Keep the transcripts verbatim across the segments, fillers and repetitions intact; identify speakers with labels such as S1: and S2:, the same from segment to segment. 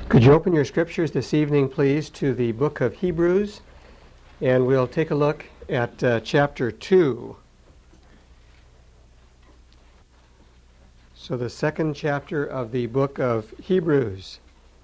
S1: Could you open your scriptures this evening, please, to the book of Hebrews, and we'll take a look at uh, chapter two. So the second chapter of the book of Hebrews.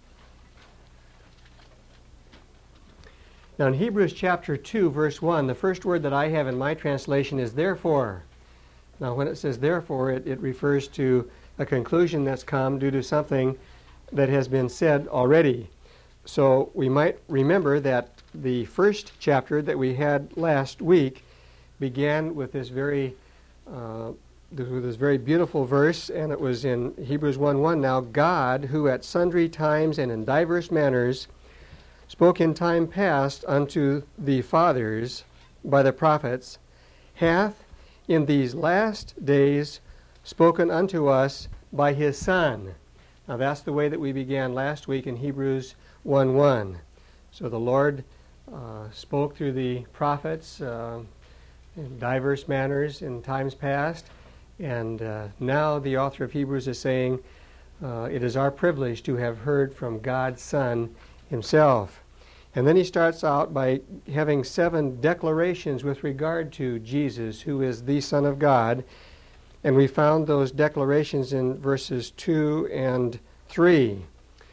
S1: Now in Hebrews chapter two, verse one, the first word that I have in my translation is therefore. Now when it says therefore, it, it refers to a conclusion that's come due to something that has been said already. So we might remember that the first chapter that we had last week began with this very uh, with this very beautiful verse, and it was in Hebrews one one. Now God, who at sundry times and in diverse manners spoke in time past unto the fathers by the prophets, hath in these last days spoken unto us by his Son. Now that's the way that we began last week in Hebrews one one. So the Lord uh, spoke through the prophets uh, in diverse manners in times past, and uh, now the author of Hebrews is saying uh, it is our privilege to have heard from God's Son himself. And then he starts out by having seven declarations with regard to Jesus, who is the Son of God. And we found those declarations in verses two and three.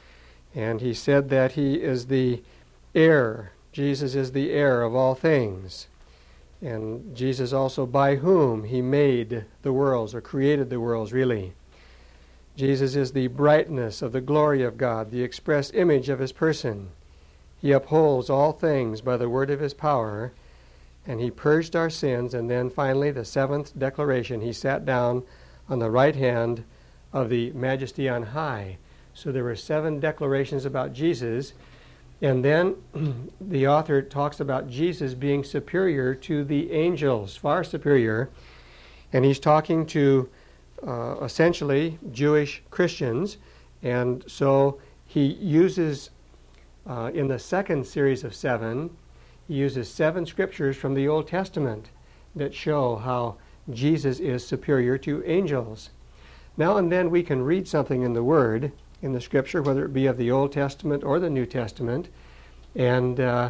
S1: And he said that he is the heir. Jesus is the heir of all things. And Jesus also by whom he made the worlds, or created the worlds, really. Jesus is the brightness of the glory of God, the express image of his person. He upholds all things by the word of his power, and he purged our sins. And then finally, the seventh declaration, he sat down on the right hand of the Majesty on high. So there were seven declarations about Jesus. And then the author talks about Jesus being superior to the angels, far superior. And he's talking to uh, essentially Jewish Christians. And so he uses, uh, in the second series of seven, he uses seven scriptures from the Old Testament that show how Jesus is superior to angels. Now and then we can read something in the Word, in the Scripture, whether it be of the Old Testament or the New Testament, and uh,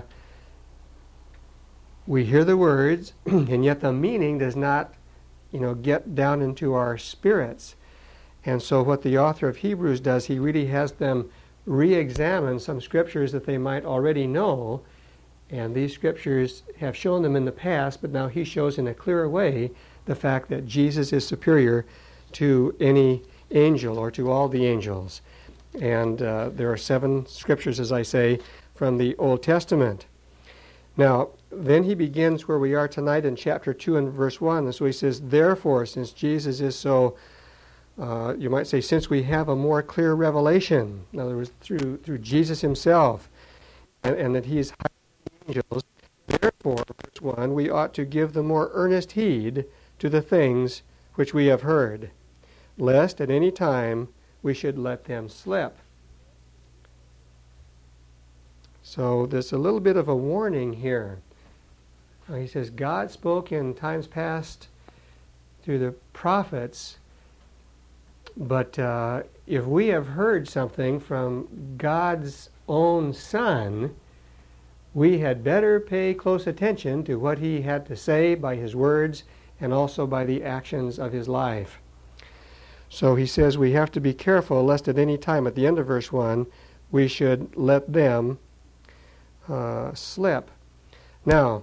S1: we hear the words, and yet the meaning does not, you know, get down into our spirits. And so what the author of Hebrews does, he really has them re-examine some scriptures that they might already know. And these scriptures have shown them in the past, but now he shows in a clearer way the fact that Jesus is superior to any angel or to all the angels. And uh, there are seven scriptures, as I say, from the Old Testament. Now, then he begins where we are tonight in chapter two and verse one. And so he says, therefore, since Jesus is so, uh, you might say, since we have a more clear revelation, in other words, through, through Jesus himself, and, and that he is angels, therefore, verse one, we ought to give the more earnest heed to the things which we have heard, lest at any time we should let them slip. So there's a little bit of a warning here. Uh, he says, God spoke in times past through the prophets, but uh, if we have heard something from God's own Son, we had better pay close attention to what he had to say by his words and also by the actions of his life. So he says we have to be careful lest at any time, at the end of verse one, we should let them uh, slip. Now,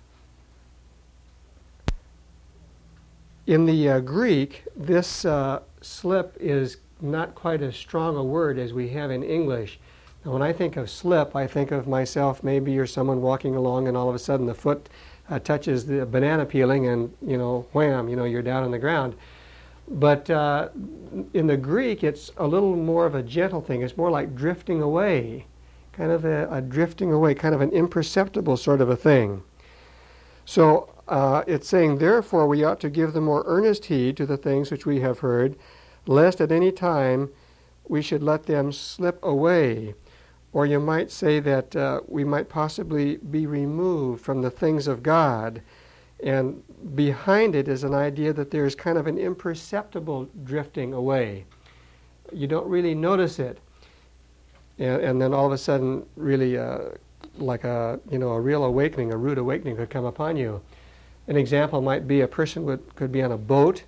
S1: in the uh, Greek, this uh, slip is not quite as strong a word as we have in English. Now, when I think of slip, I think of myself, maybe you're someone walking along and all of a sudden the foot uh, touches the banana peeling and, you know, wham, you know, you're down on the ground. But uh, in the Greek, it's a little more of a gentle thing. It's more like drifting away, kind of a, a drifting away, kind of an imperceptible sort of a thing. So uh, it's saying, therefore, we ought to give the more earnest heed to the things which we have heard, lest at any time we should let them slip away. Or you might say that uh, we might possibly be removed from the things of God. And behind it is an idea that there's kind of an imperceptible drifting away. You don't really notice it. and, and then all of a sudden, really, uh, like a you know a real awakening, a rude awakening could come upon you. An example might be a person would could be on a boat,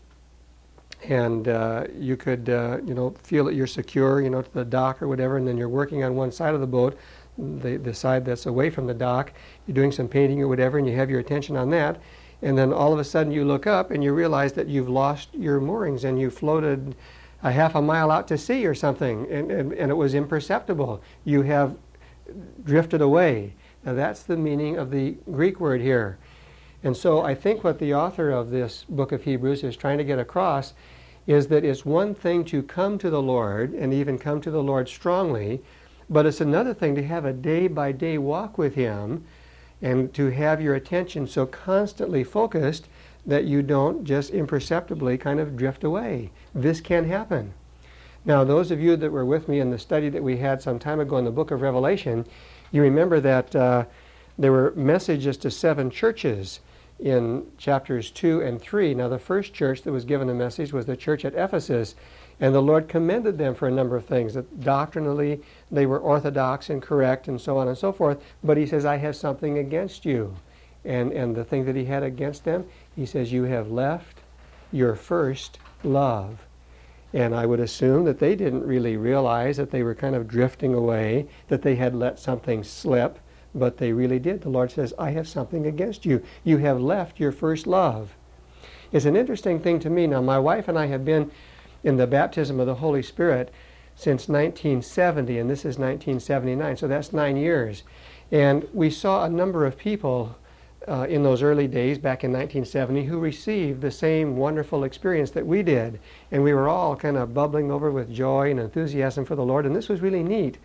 S1: and uh, you could uh, you know feel that you're secure, you know, to the dock or whatever, and then you're working on one side of the boat, the the side that's away from the dock. You're doing some painting or whatever, and you have your attention on that, and then all of a sudden you look up and you realize that you've lost your moorings and you floated a half a mile out to sea or something, and, and, and it was imperceptible. You have drifted away. Now that's the meaning of the Greek word here. And so I think what the author of this book of Hebrews is trying to get across is that it's one thing to come to the Lord and even come to the Lord strongly, but it's another thing to have a day-by-day walk with Him and to have your attention so constantly focused that you don't just imperceptibly kind of drift away. This can happen. Now, those of you that were with me in the study that we had some time ago in the book of Revelation, you remember that uh, there were messages to seven churches in chapters two and three. Now, the first church that was given a message was the church at Ephesus, and the Lord commended them for a number of things, that doctrinally they were orthodox and correct and so on and so forth, but He says, I have something against you. And, and the thing that He had against them, He says, you have left your first love. And I would assume that they didn't really realize that they were kind of drifting away, that they had let something slip, but they really did. The Lord says, I have something against you. You have left your first love. It's an interesting thing to me. Now, my wife and I have been in the baptism of the Holy Spirit since nineteen seventy, and this is nineteen seventy-nine, so that's nine years. And we saw a number of people Uh, in those early days back in nineteen seventy who received the same wonderful experience that we did, and we were all kind of bubbling over with joy and enthusiasm for the Lord, and this was really neat.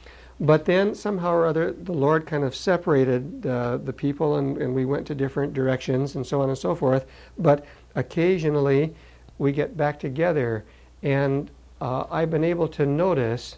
S1: But then somehow or other the Lord kind of separated uh, the people, and, and we went to different directions and so on and so forth. But occasionally we get back together, and uh, I've been able to notice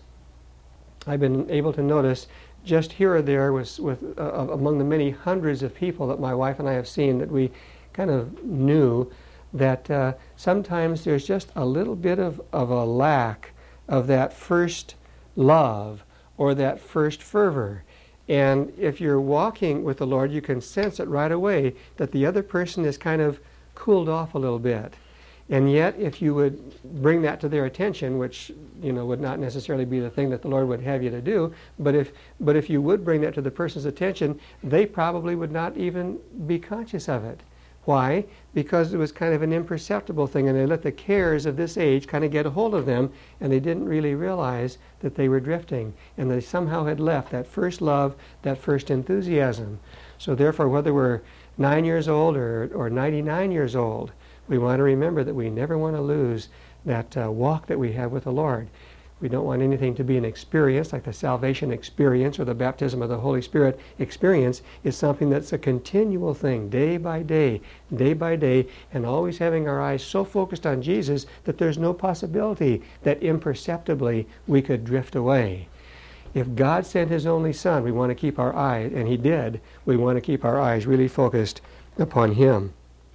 S1: I've been able to notice just here or there was with uh, among the many hundreds of people that my wife and I have seen that we kind of knew that uh, sometimes there's just a little bit of, of a lack of that first love or that first fervor. And if you're walking with the Lord, you can sense it right away that the other person is kind of cooled off a little bit. And yet, if you would bring that to their attention, which you know would not necessarily be the thing that the Lord would have you to do, but if but if you would bring that to the person's attention, they probably would not even be conscious of it. Why? Because it was kind of an imperceptible thing, and they let the cares of this age kind of get a hold of them, and they didn't really realize that they were drifting, and they somehow had left that first love, that first enthusiasm. So therefore, whether we're nine years old or, or ninety-nine years old, we want to remember that we never want to lose that uh, walk that we have with the Lord. We don't want anything to be an experience, like the salvation experience or the baptism of the Holy Spirit experience. Is something that's a continual thing, day by day, day by day, and always having our eyes so focused on Jesus that there's no possibility that imperceptibly we could drift away. If God sent His only Son, we want to keep our eyes, and He did, we want to keep our eyes really focused upon Him.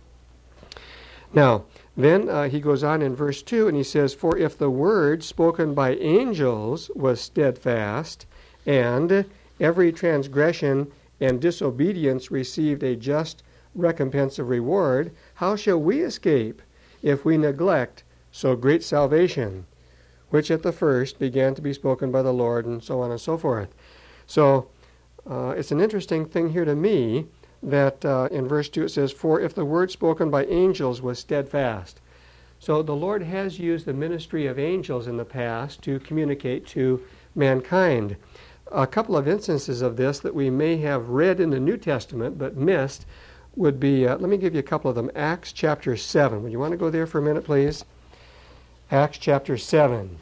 S1: Now, then uh, he goes on in verse two, and he says, For if the word spoken by angels was steadfast, and every transgression and disobedience received a just recompense of reward, how shall we escape if we neglect so great salvation, which at the first began to be spoken by the Lord, and so on and so forth. So, uh, it's an interesting thing here to me, that uh, in verse two it says, For if the word spoken by angels was steadfast. So the Lord has used the ministry of angels in the past to communicate to mankind. A couple of instances of this that we may have read in the New Testament but missed would be, uh, let me give you a couple of them. Acts chapter seven. Would you want to go there for a minute, please? Acts chapter seven.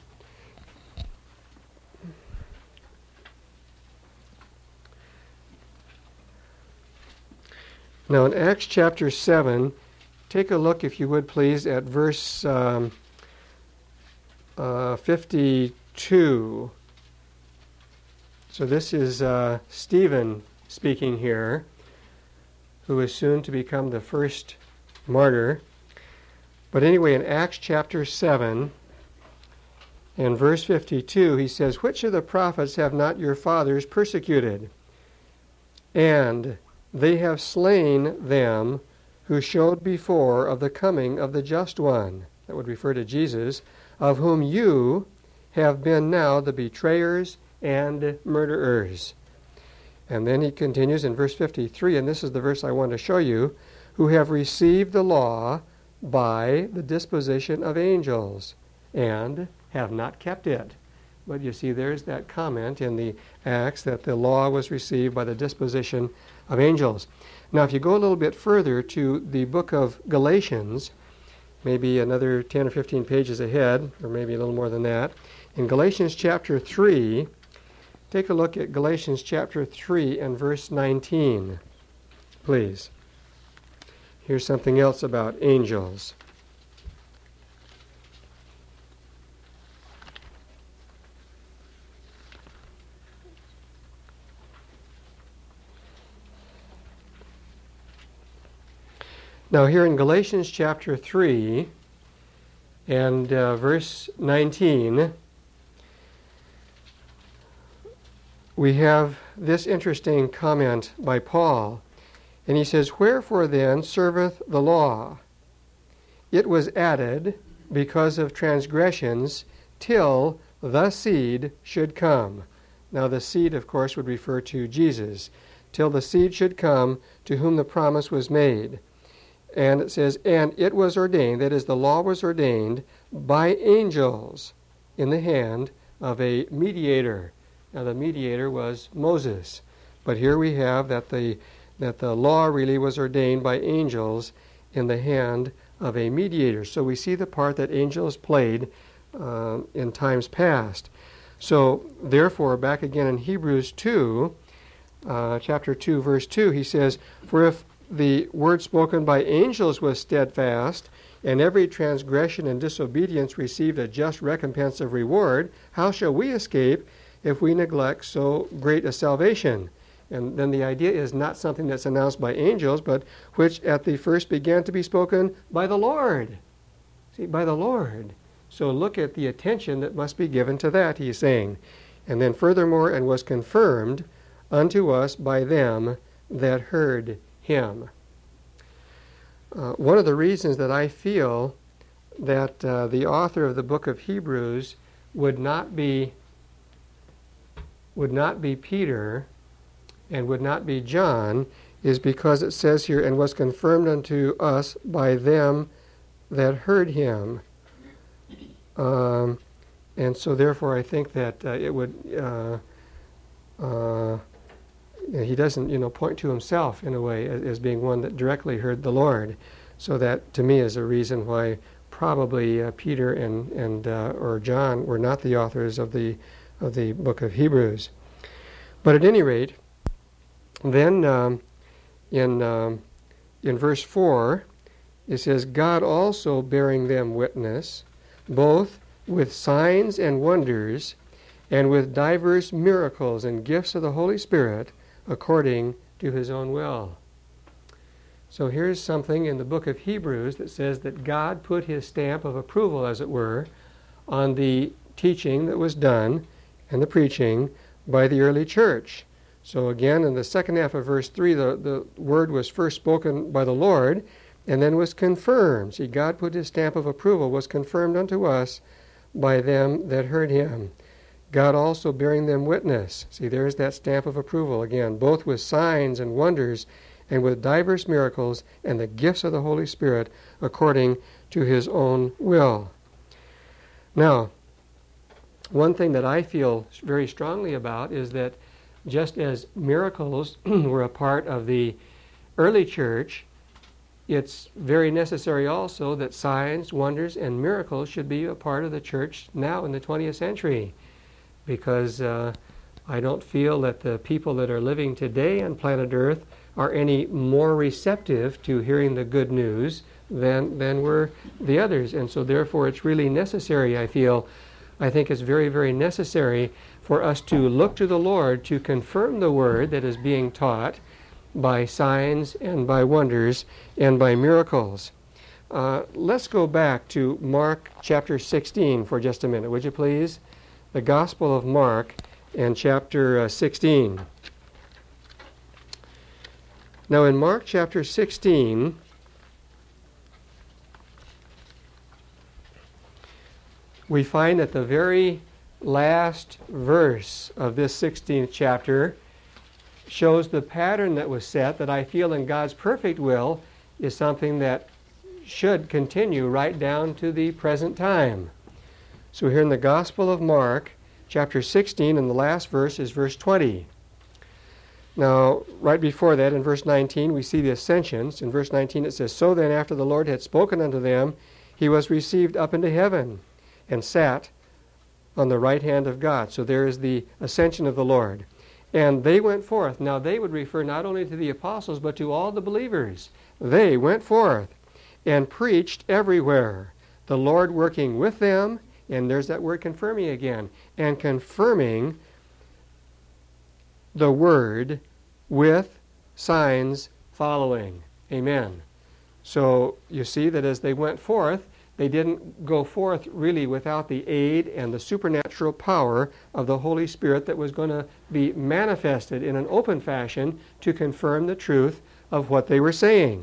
S1: Now in Acts chapter seven, take a look, if you would please, at verse um, uh, fifty-two. So this is uh, Stephen speaking here, who is soon to become the first martyr. But anyway, in Acts chapter seven, In verse fifty-two, he says, which of the prophets have not your fathers persecuted? And they have slain them who showed before of the coming of the just one. That would refer to Jesus, of whom you have been now the betrayers and murderers. And then he continues in verse fifty-three, and this is the verse I want to show you, who have received the law by the disposition of angels, and have not kept it. But you see, there's that comment in the Acts that the law was received by the disposition of angels. Now, if you go a little bit further to the book of Galatians, maybe another ten or fifteen pages ahead, or maybe a little more than that, in Galatians chapter three, take a look at Galatians chapter three and verse nineteen, please. Here's something else about angels. Now here in Galatians chapter three and uh, verse nineteen, we have this interesting comment by Paul. And he says, wherefore then serveth the law? It was added because of transgressions till the seed should come. Now the seed, of course, would refer to Jesus. Till the seed should come to whom the promise was made. And it says, and it was ordained, that is, the law was ordained by angels in the hand of a mediator. Now the mediator was Moses. But here we have that the that the law really was ordained by angels in the hand of a mediator. So we see the part that angels played uh, in times past. So therefore, back again in Hebrews two, uh, chapter two, verse two, he says, for if the word spoken by angels was steadfast, and every transgression and disobedience received a just recompense of reward, how shall we escape if we neglect so great a salvation? And then the idea is not something that's announced by angels, but which at the first began to be spoken by the Lord. See, by the Lord. So look at the attention that must be given to that, he's saying. And then furthermore, and was confirmed unto us by them that heard him. Uh, one of the reasons that I feel that uh, the author of the book of Hebrews would not be would not be Peter and would not be John is because it says here, and was confirmed unto us by them that heard him. Um, and so therefore I think that uh, it would, uh, uh, he doesn't, you know, point to himself in a way as, as being one that directly heard the Lord. So that to me is a reason why probably uh, Peter and, and uh, or John were not the authors of the of the book of Hebrews. But at any rate, then um, in um, in verse four, it says, God also bearing them witness, both with signs and wonders, and with divers miracles and gifts of the Holy Spirit, according to his own will. So here's something in the book of Hebrews that says that God put his stamp of approval, as it were, on the teaching that was done and the preaching by the early church. So again, in the second half of verse three, the, the word was first spoken by the Lord and then was confirmed. See, God put his stamp of approval, was confirmed unto us by them that heard him. God also bearing them witness. See, there's that stamp of approval again, both with signs and wonders and with divers miracles and the gifts of the Holy Spirit according to his own will. Now, one thing that I feel very strongly about is that just as miracles were a part of the early church, it's very necessary also that signs, wonders, and miracles should be a part of the church now in the twentieth century. Because uh, I don't feel that the people that are living today on planet Earth are any more receptive to hearing the good news than, than were the others. And so therefore it's really necessary, I feel, I think it's very, very necessary for us to look to the Lord to confirm the word that is being taught by signs and by wonders and by miracles. Uh, let's go back to Mark chapter sixteen for just a minute, would you please? The Gospel of Mark and chapter uh, sixteen. Now in Mark chapter sixteen, we find that the very last verse of this sixteenth chapter shows the pattern that was set that I feel in God's perfect will is something that should continue right down to the present time. So here in the Gospel of Mark, chapter sixteen, and the last verse is verse twenty. Now, right before that, in verse nineteen, we see the ascensions. In verse nineteen it says, "So then, after the Lord had spoken unto them, he was received up into heaven, and sat on the right hand of God." So there is the ascension of the Lord. "And they went forth." Now they would refer not only to the apostles, but to all the believers. "They went forth and preached everywhere, the Lord working with them," and there's that word confirming again, "and confirming the word with signs following." Amen. So you see that as they went forth, they didn't go forth really without the aid and the supernatural power of the Holy Spirit that was going to be manifested in an open fashion to confirm the truth of what they were saying.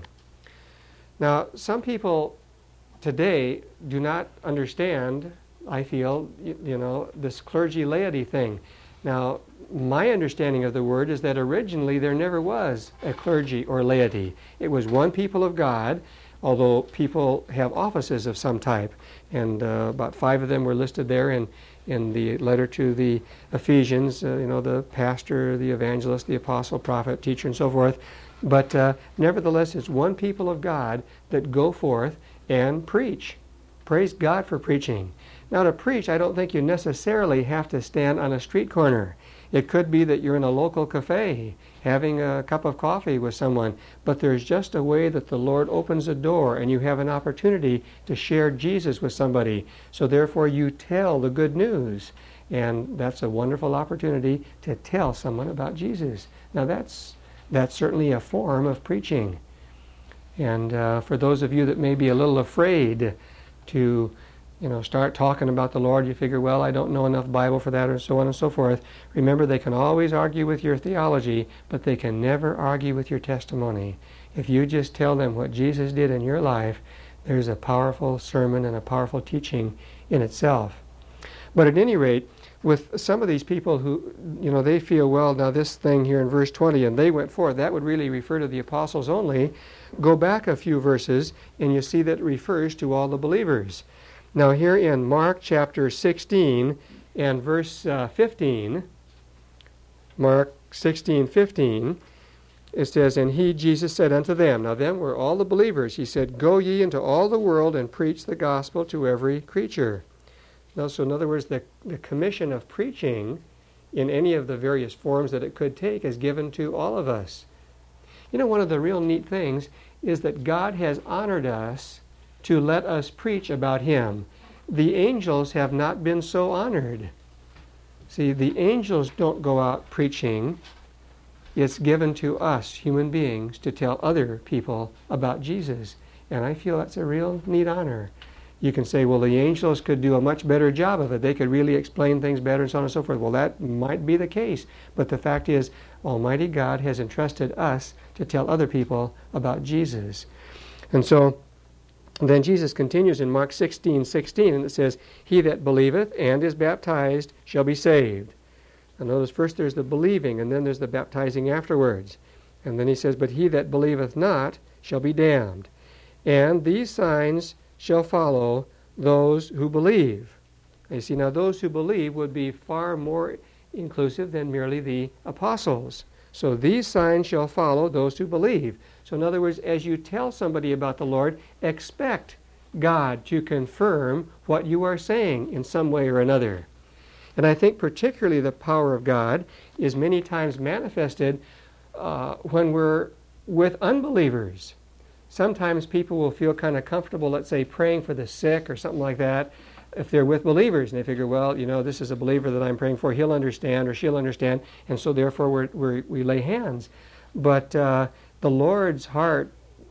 S1: Now, some people today do not understand, I feel, you, you know, this clergy laity thing. Now, my understanding of the word is that originally there never was a clergy or laity. It was one people of God, although people have offices of some type. And uh, about five of them were listed there in, in the letter to the Ephesians, uh, you know, the pastor, the evangelist, the apostle, prophet, teacher, and so forth. But uh, nevertheless, it's one people of God that go forth and preach. Praise God for preaching. Now, to preach, I don't think you necessarily have to stand on a street corner. It could be that you're in a local cafe having a cup of coffee with someone, but there's just a way that the Lord opens a door and you have an opportunity to share Jesus with somebody. So therefore you tell the good news, and that's a wonderful opportunity to tell someone about Jesus. Now that's that's certainly a form of preaching. And uh, for those of you that may be a little afraid to you know, start talking about the Lord, you figure, well, I don't know enough Bible for that, or so on and so forth. Remember, they can always argue with your theology, but they can never argue with your testimony. If you just tell them what Jesus did in your life, there's a powerful sermon and a powerful teaching in itself. But at any rate, with some of these people who, you know, they feel, well, now this thing here in verse twenty, and they went forth, that would really refer to the apostles only. Go back a few verses, and you see that it refers to all the believers. Now here in Mark chapter sixteen and verse uh, fifteen, Mark sixteen, fifteen, it says, "And he, Jesus, said unto them," now them were all the believers, he said, "Go ye into all the world and preach the gospel to every creature." Now, so in other words, the, the commission of preaching in any of the various forms that it could take is given to all of us. You know, one of the real neat things is that God has honored us to let us preach about him. The angels have not been so honored. See, the angels don't go out preaching. It's given to us, human beings, to tell other people about Jesus. And I feel that's a real neat honor. You can say, well, the angels could do a much better job of it. They could really explain things better and so on and so forth. Well, that might be the case. But the fact is, Almighty God has entrusted us to tell other people about Jesus. And so, then Jesus continues in Mark sixteen, sixteen, and it says, "He that believeth and is baptized shall be saved." And notice first there's the believing, and then there's the baptizing afterwards. And then he says, "But he that believeth not shall be damned. And these signs shall follow those who believe." And you see, now those who believe would be far more inclusive than merely the apostles. So these signs shall follow those who believe. So in other words, as you tell somebody about the Lord, expect God to confirm what you are saying in some way or another. And I think particularly the power of God is many times manifested uh, when we're with unbelievers. Sometimes people will feel kind of comfortable, let's say, praying for the sick or something like that, if they're with believers, and they figure, well, you know, this is a believer that I'm praying for, he'll understand or she'll understand, and so therefore we're, we're, we lay hands. But uh, the Lord's heart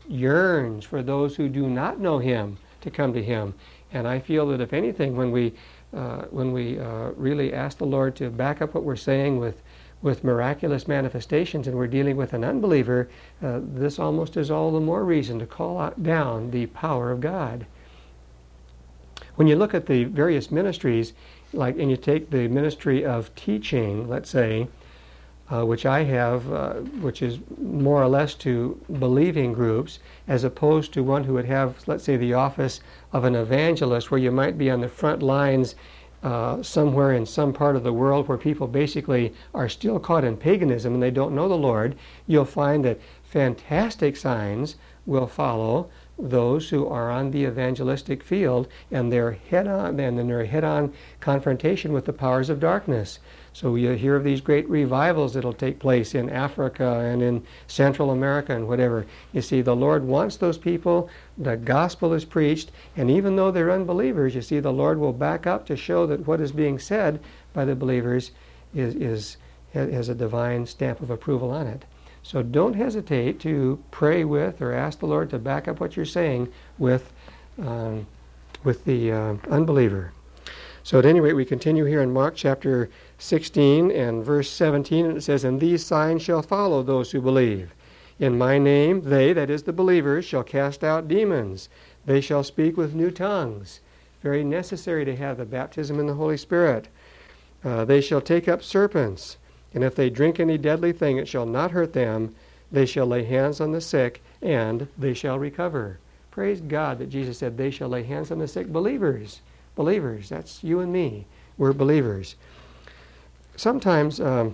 S1: yearns for those who do not know Him to come to Him. And I feel that if anything, when we uh, when we uh, really ask the Lord to back up what we're saying with with miraculous manifestations, and we're dealing with an unbeliever, uh, this almost is all the more reason to call out down the power of God. When you look at the various ministries, like, and you take the ministry of teaching, let's say, uh, which I have, uh, which is more or less to believing groups, as opposed to one who would have, let's say, the office of an evangelist, where you might be on the front lines uh, somewhere in some part of the world where people basically are still caught in paganism and they don't know the Lord. You'll find that fantastic signs will follow those who are on the evangelistic field, and they're head-on, and then they're head-on confrontation with the powers of darkness. So you hear of these great revivals that'll take place in Africa and in Central America and whatever. You see, the Lord wants those people. The gospel is preached, and even though they're unbelievers, you see, the Lord will back up to show that what is being said by the believers is, is has a divine stamp of approval on it. So don't hesitate to pray with or ask the Lord to back up what you're saying with, um, with the uh, unbeliever. So at any rate, we continue here in Mark chapter sixteen and verse seventeen, and it says, "And these signs shall follow those who believe. In my name they," that is the believers, "shall cast out demons. They shall speak with new tongues." Very necessary to have the baptism in the Holy Spirit. Uh, "they shall take up serpents. And if they drink any deadly thing, it shall not hurt them. They shall lay hands on the sick, and they shall recover." Praise God that Jesus said they shall lay hands on the sick. Believers. Believers. That's you and me. We're believers. Sometimes um,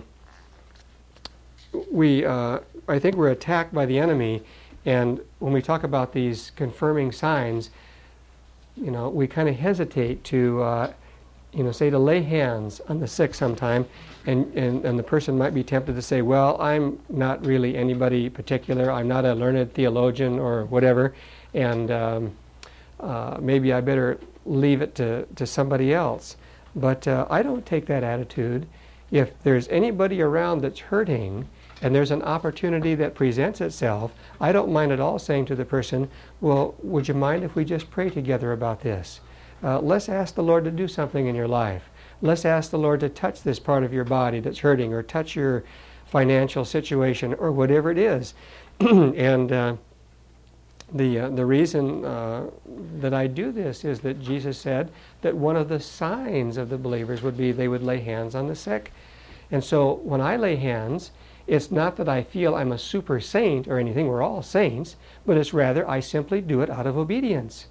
S1: we, uh, I think we're attacked by the enemy, and when we talk about these confirming signs, you know, we kind of hesitate to, uh, you know, say to lay hands on the sick sometime, and, and, and the person might be tempted to say, well, I'm not really anybody particular. I'm not a learned theologian or whatever, and um, uh, maybe I better leave it to, to somebody else. But uh, I don't take that attitude. If there's anybody around that's hurting and there's an opportunity that presents itself, I don't mind at all saying to the person, well, would you mind if we just pray together about this? Uh, let's ask the Lord to do something in your life. Let's ask the Lord to touch this part of your body that's hurting, or touch your financial situation, or whatever it is. and uh, the uh, the reason uh, that I do this is that Jesus said that one of the signs of the believers would be they would lay hands on the sick. And so when I lay hands, it's not that I feel I'm a super saint or anything. We're all saints, but it's rather I simply do it out of obedience.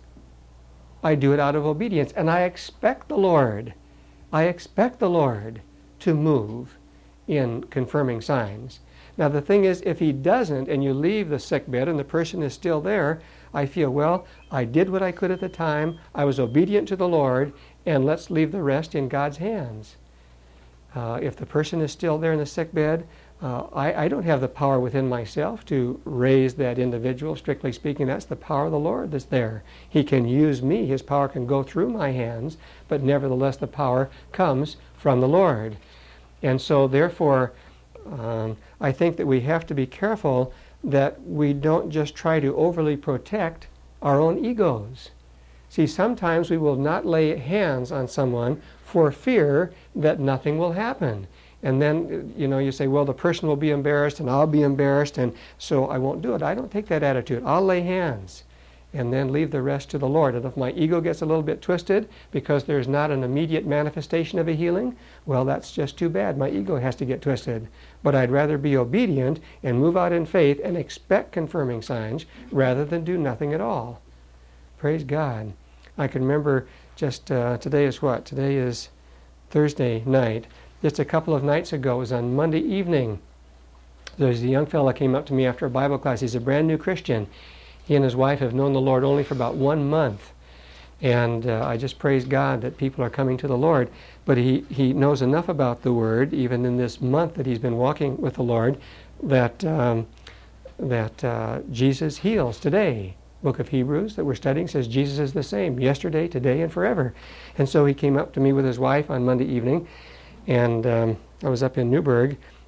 S1: I do it out of obedience, and I expect the Lord, I expect the Lord to move in confirming signs. Now the thing is, if He doesn't, and you leave the sick bed and the person is still there, I feel, well, I did what I could at the time, I was obedient to the Lord, and let's leave the rest in God's hands. Uh, if the person is still there in the sick bed, Uh, I, I don't have the power within myself to raise that individual. Strictly speaking, that's the power of the Lord that's there. He can use me. His power can go through my hands, but nevertheless the power comes from the Lord. And so therefore, um, I think that we have to be careful that we don't just try to overly protect our own egos. See, sometimes we will not lay hands on someone for fear that nothing will happen. And then, you know, you say, well, the person will be embarrassed and I'll be embarrassed, and so I won't do it. I don't take that attitude. I'll lay hands and then leave the rest to the Lord. And if my ego gets a little bit twisted because there's not an immediate manifestation of a healing, well, that's just too bad. My ego has to get twisted. But I'd rather be obedient and move out in faith and expect confirming signs rather than do nothing at all. Praise God. I can remember just, uh, today is what? Today is Thursday night. Just a couple of nights ago, it was on Monday evening, there's a young fellow came up to me after a Bible class. He's a brand new Christian. He and his wife have known the Lord only for about one month. And uh, I just praise God that people are coming to the Lord. But he, he knows enough about the Word, even in this month that he's been walking with the Lord, that, um, that uh, Jesus heals today. Book of Hebrews that we're studying says Jesus is the same yesterday, today, and forever. And so he came up to me with his wife on Monday evening. And um, I was up in Newburgh,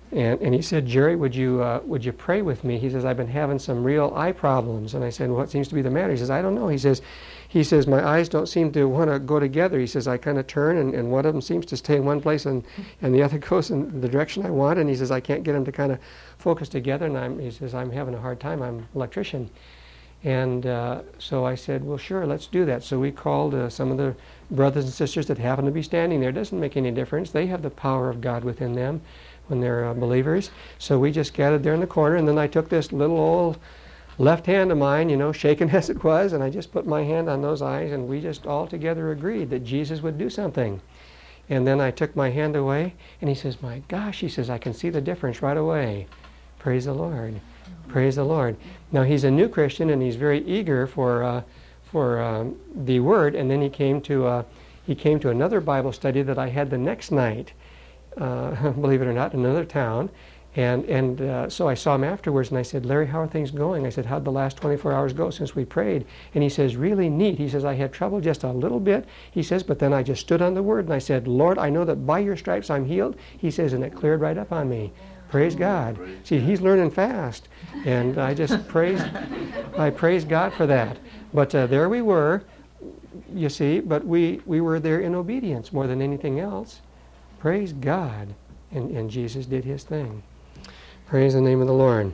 S1: And, and he said, Jerry, would you uh, would you pray with me? He says, I've been having some real eye problems. And I said, what seems to be the matter? He says, I don't know. He says, he says, my eyes don't seem to want to go together. He says, I kind of turn, and, and one of them seems to stay in one place, and, and the other goes in the direction I want. And he says, I can't get them to kind of focus together. And I'm, he says, I'm having a hard time. I'm an electrician. And uh, so I said, well, sure, let's do that. So we called uh, some of the brothers and sisters that happen to be standing there. It doesn't make any difference. They have the power of God within them when they're uh, believers. So we just gathered there in the corner, and then I took this little old left hand of mine, you know, shaken as it was, and I just put my hand on those eyes, and we just all together agreed that Jesus would do something. And then I took my hand away, and he says, my gosh, he says, I can see the difference right away. Praise the Lord. Praise the Lord. Now, he's a new Christian, and he's very eager for uh, for um, the Word, and then he came to uh, he came to another Bible study that I had the next night, uh, believe it or not, in another town. And and uh, so I saw him afterwards, and I said, Larry, how are things going? I said, how'd the last twenty-four hours go since we prayed? And he says, really neat. He says, I had trouble just a little bit. He says, but then I just stood on the Word, and I said, Lord, I know that by your stripes I'm healed. He says, and it cleared right up on me. Praise God. See, he's learning fast. And I just praise, I praise God for that. But uh, there we were, you see, but we, we were there in obedience more than anything else. Praise God. And, and Jesus did his thing. Praise the name of the Lord.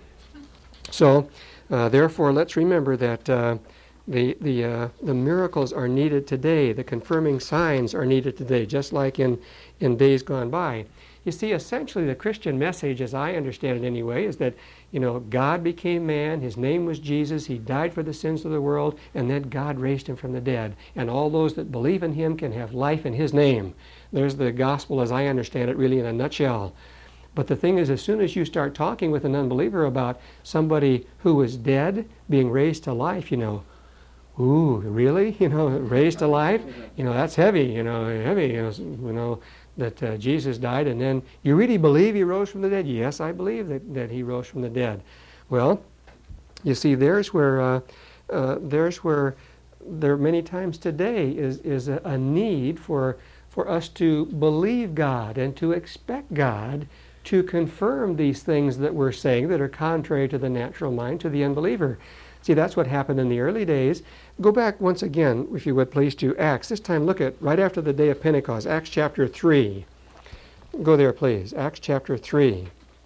S1: So, uh, therefore, let's remember that uh, the the uh, the miracles are needed today. The confirming signs are needed today, just like in, in days gone by. You see, essentially the Christian message, as I understand it anyway, is that, you know, God became man, his name was Jesus, he died for the sins of the world, and then God raised him from the dead. And all those that believe in him can have life in his name. There's the gospel as I understand it, really in a nutshell. But the thing is, as soon as you start talking with an unbeliever about somebody who was dead being raised to life, you know, ooh, really? You know, raised to life? You know, that's heavy, you know, heavy, you know, you know that uh, Jesus died, and then you really believe he rose from the dead? Yes, I believe that, that he rose from the dead. Well, you see, there's where uh, uh, there's where there many times today is is a, a need for for us to believe God and to expect God to confirm these things that we're saying that are contrary to the natural mind, to the unbeliever. See, that's what happened in the early days. Go back once again, if you would please, to Acts. This time look at right after the day of Pentecost, Acts chapter three. Go there, please. Acts chapter three.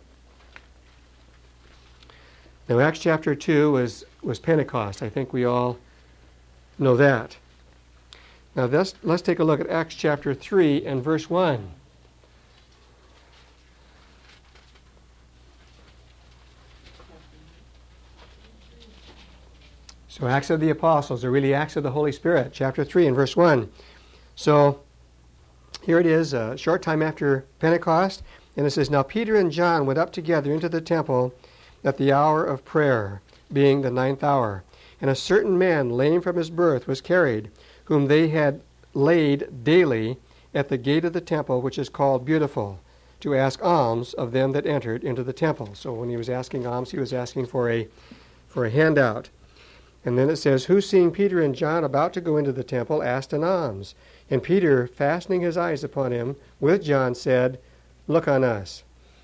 S1: Now, Acts chapter two was, was Pentecost. I think we all know that. Now, let's, let's take a look at Acts chapter three and verse one. So Acts of the Apostles are really Acts of the Holy Spirit, chapter three and verse one. So here it is, a short time after Pentecost, and it says, Now Peter and John went up together into the temple at the hour of prayer, being the ninth hour. And a certain man, lame from his birth, was carried, whom they had laid daily at the gate of the temple, which is called Beautiful, to ask alms of them that entered into the temple. So when he was asking alms, he was asking for a for a handout. And then it says, Who, seeing Peter and John about to go into the temple, asked an alms. And Peter, fastening his eyes upon him, with John said, Look on us.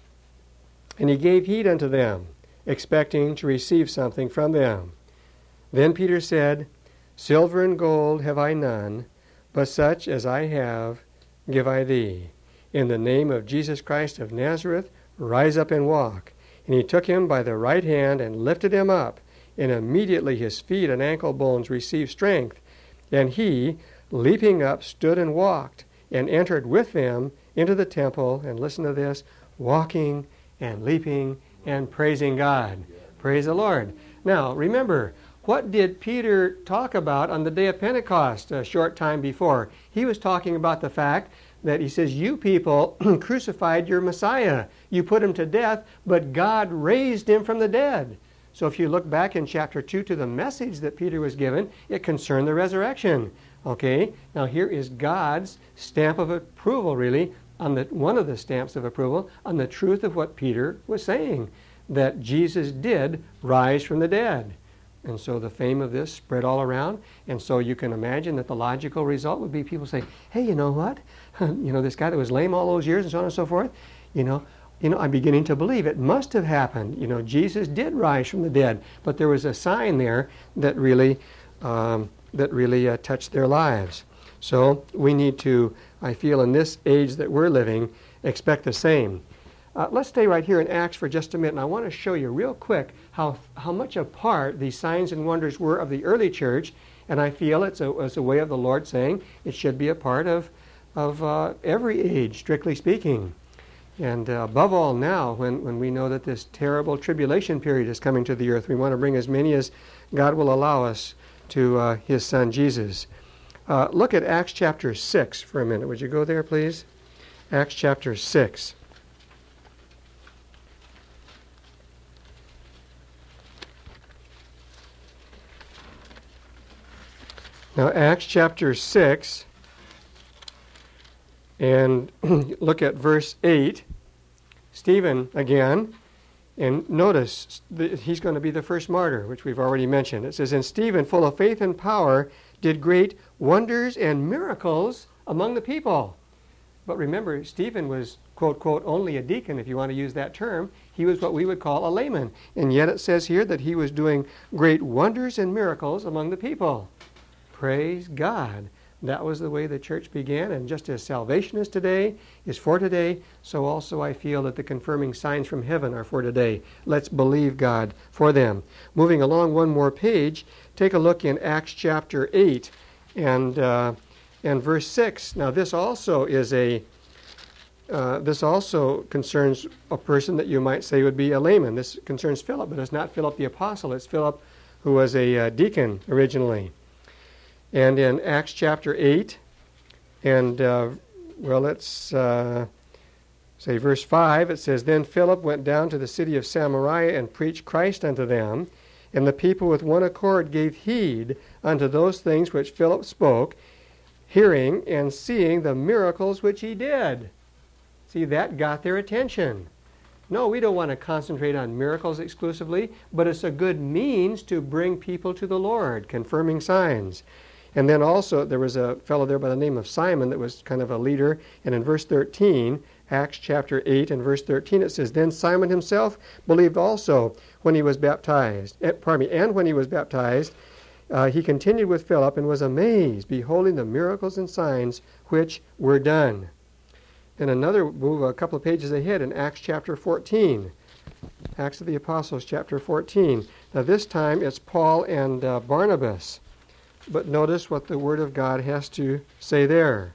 S1: And he gave heed unto them, expecting to receive something from them. Then Peter said, Silver and gold have I none, but such as I have give I thee. In the name of Jesus Christ of Nazareth, rise up and walk. And he took him by the right hand and lifted him up. And immediately his feet and ankle bones received strength. And he, leaping up, stood and walked, and entered with them into the temple, and listen to this, walking and leaping and praising God. Praise the Lord. Now, remember, what did Peter talk about on the day of Pentecost a short time before? He was talking about the fact that he says, you people crucified your Messiah. You put him to death, but God raised him from the dead. So if you look back in chapter two to the message that Peter was given, it concerned the resurrection. Okay? Now here is God's stamp of approval, really, on the one of the stamps of approval, on the truth of what Peter was saying, that Jesus did rise from the dead. And so the fame of this spread all around. And so you can imagine that the logical result would be people say, hey, you know what? you know, this guy that was lame all those years and so on and so forth, you know, you know, I'm beginning to believe it must have happened. You know, Jesus did rise from the dead, but there was a sign there that really, um, that really uh, touched their lives. So we need to, I feel, in this age that we're living, expect the same. Uh, let's stay right here in Acts for just a minute, and I want to show you real quick how how much a part these signs and wonders were of the early church, and I feel it's a, it's a way of the Lord saying it should be a part of, of uh, every age, strictly speaking. And uh, above all now, when, when we know that this terrible tribulation period is coming to the earth, we want to bring as many as God will allow us to uh, His Son Jesus. Uh, look at Acts chapter six for a minute. Would you go there, please? Acts chapter six. Now, Acts chapter six, and look at verse eight. Stephen, again, and notice that he's going to be the first martyr, which we've already mentioned. It says, "And Stephen, full of faith and power, did great wonders and miracles among the people." But remember, Stephen was, quote, quote, only a deacon, if you want to use that term. He was what we would call a layman. And yet it says here that he was doing great wonders and miracles among the people. Praise God. That was the way the church began, and just as salvation is today, is for today, so also I feel that the confirming signs from heaven are for today. Let's believe God for them. Moving along one more page, take a look in Acts chapter eight and uh, and verse six. Now this also is a uh, this also concerns a person that you might say would be a layman. This concerns Philip, but it's not Philip the apostle. It's Philip who was a uh, deacon originally. And in Acts chapter eight, and, uh, well, let's uh, say verse five, it says, "Then Philip went down to the city of Samaria and preached Christ unto them. And the people with one accord gave heed unto those things which Philip spoke, hearing and seeing the miracles which he did." See, that got their attention. No, we don't want to concentrate on miracles exclusively, but it's a good means to bring people to the Lord, confirming signs. And then also there was a fellow there by the name of Simon that was kind of a leader. And in verse thirteen, Acts chapter eight and verse thirteen, it says, "Then Simon himself believed also when he was baptized." Eh, pardon me, and when he was baptized, uh, he continued with Philip and was amazed, beholding the miracles and signs which were done. Then another, move a couple of pages ahead in Acts chapter fourteen. Acts of the Apostles chapter fourteen. Now this time it's Paul and uh, Barnabas. But notice what the Word of God has to say there.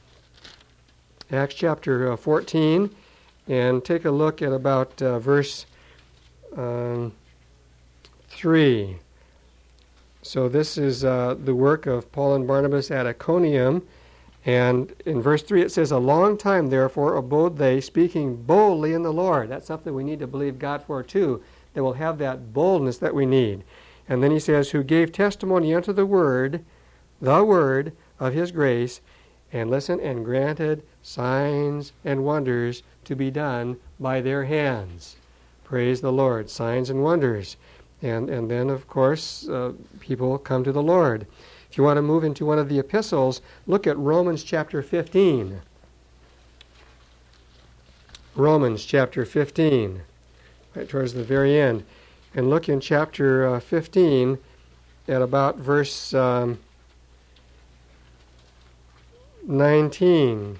S1: Acts chapter uh, fourteen, and take a look at about uh, verse um, three. So this is uh, the work of Paul and Barnabas at Iconium, and in verse three it says, "A long time therefore abode they, speaking boldly in the Lord." That's something we need to believe God for too, that we'll have that boldness that we need. And then he says, "Who gave testimony unto the word, the word of his grace, and listen, and granted signs and wonders to be done by their hands." Praise the Lord, signs and wonders. And, and then, of course, uh, people come to the Lord. If you want to move into one of the epistles, look at Romans chapter fifteen. Romans chapter fifteen, right towards the very end. And look in chapter uh, fifteen at about verse um, nineteen.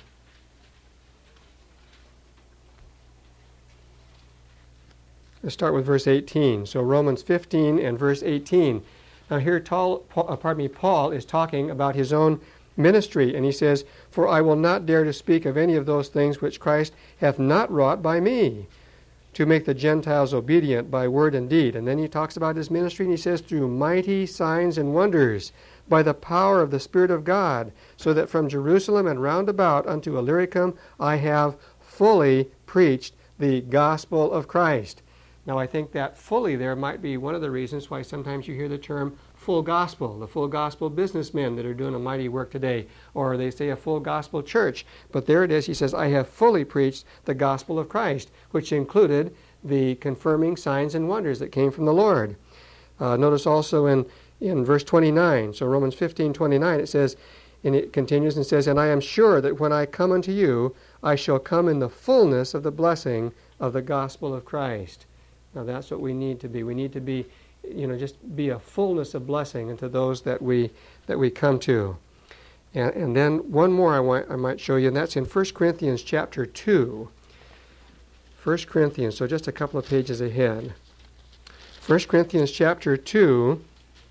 S1: Let's start with verse eighteen. So Romans fifteen and verse eighteen. Now here, Paul, pardon me, Paul is talking about his own ministry, and he says, "For I will not dare to speak of any of those things which Christ hath not wrought by me, to make the Gentiles obedient by word and deed." And then he talks about his ministry, and he says, "Through mighty signs and wonders, by the power of the Spirit of God, so that from Jerusalem and round about unto Illyricum I have fully preached the gospel of Christ." Now I think that fully there might be one of the reasons why sometimes you hear the term full gospel, the full gospel businessmen that are doing a mighty work today, or they say a full gospel church. But there it is, he says, "I have fully preached the gospel of Christ," which included the confirming signs and wonders that came from the Lord. Uh, notice also in, in verse twenty-nine, so Romans fifteen twenty-nine, it says, and it continues and says, "And I am sure that when I come unto you, I shall come in the fullness of the blessing of the gospel of Christ. Now that's what we need to be. We need to be, you know, just be a fullness of blessing into those that we that we come to. And, and then one more I want I might show you, and that's in First Corinthians chapter two. First Corinthians, so just a couple of pages ahead. First Corinthians chapter two.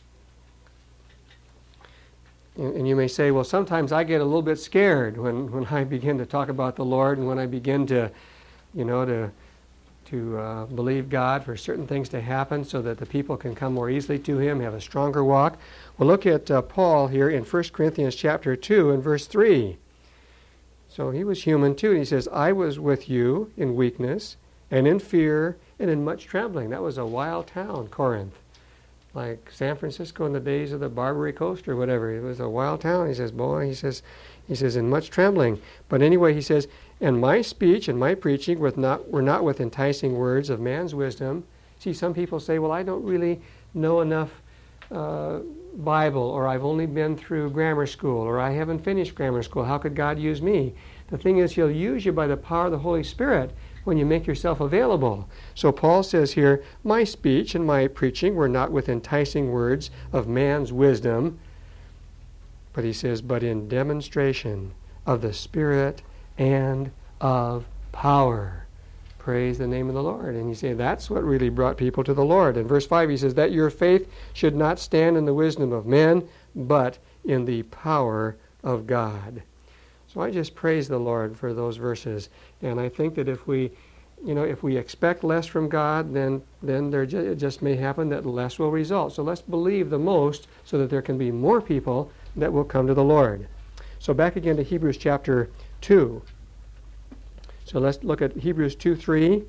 S1: And you may say, well, sometimes I get a little bit scared when, when I begin to talk about the Lord and when I begin to, you know, to to uh, believe God for certain things to happen so that the people can come more easily to Him, have a stronger walk. Well, look at uh, Paul here in First Corinthians chapter two and verse three. So he was human too. And he says, I was with you in weakness and in fear and in much trembling. That was a wild town, Corinth. Like San Francisco in the days of the Barbary Coast or whatever. It was a wild town. He says, boy, he says, he says, in much trembling. But anyway, he says, and my speech and my preaching were not, were not with enticing words of man's wisdom. See, some people say, well, I don't really know enough uh, Bible, or I've only been through grammar school, or I haven't finished grammar school. How could God use me? The thing is, He'll use you by the power of the Holy Spirit when you make yourself available. So Paul says here, my speech and my preaching were not with enticing words of man's wisdom, but he says, but in demonstration of the Spirit and of power. Praise the name of the Lord. And you say, that's what really brought people to the Lord. In verse five, he says, that your faith should not stand in the wisdom of men, but in the power of God. So I just praise the Lord for those verses. And I think that if we, you know, if we expect less from God, then then there ju- it just may happen that less will result. So let's believe the most so that there can be more people that will come to the Lord. So back again to Hebrews chapter two. So let's look at Hebrews two three.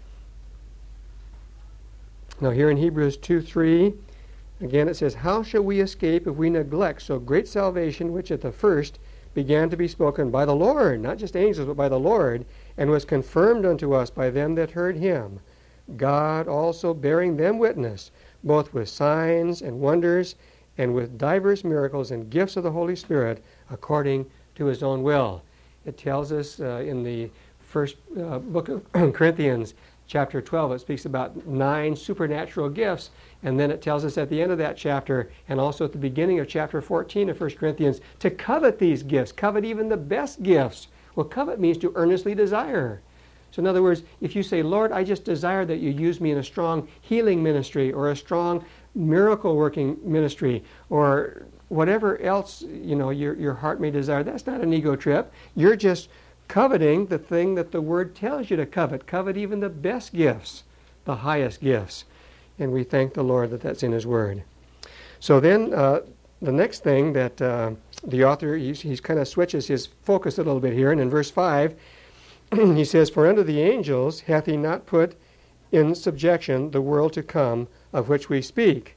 S1: Now here in Hebrews two three, again it says, how shall we escape if we neglect so great salvation, which at the first began to be spoken by the Lord, not just angels, but by the Lord, and was confirmed unto us by them that heard Him, God also bearing them witness, both with signs and wonders, and with divers miracles and gifts of the Holy Spirit, according to His own will. It tells us uh, in the first uh, book of Corinthians, chapter twelve, it speaks about nine supernatural gifts, and then it tells us at the end of that chapter, and also at the beginning of chapter fourteen of First Corinthians, to covet these gifts, covet even the best gifts. Well, covet means to earnestly desire. So in other words, if you say, Lord, I just desire that you use me in a strong healing ministry, or a strong miracle-working ministry, or whatever else, you know, your, your heart may desire, that's not an ego trip. You're just coveting the thing that the Word tells you to covet. Covet even the best gifts, the highest gifts. And we thank the Lord that that's in His Word. So then uh, the next thing that uh, the author, he's, he's kind of switches his focus a little bit here. And in verse five, he says, for unto the angels hath He not put in subjection the world to come, of which we speak.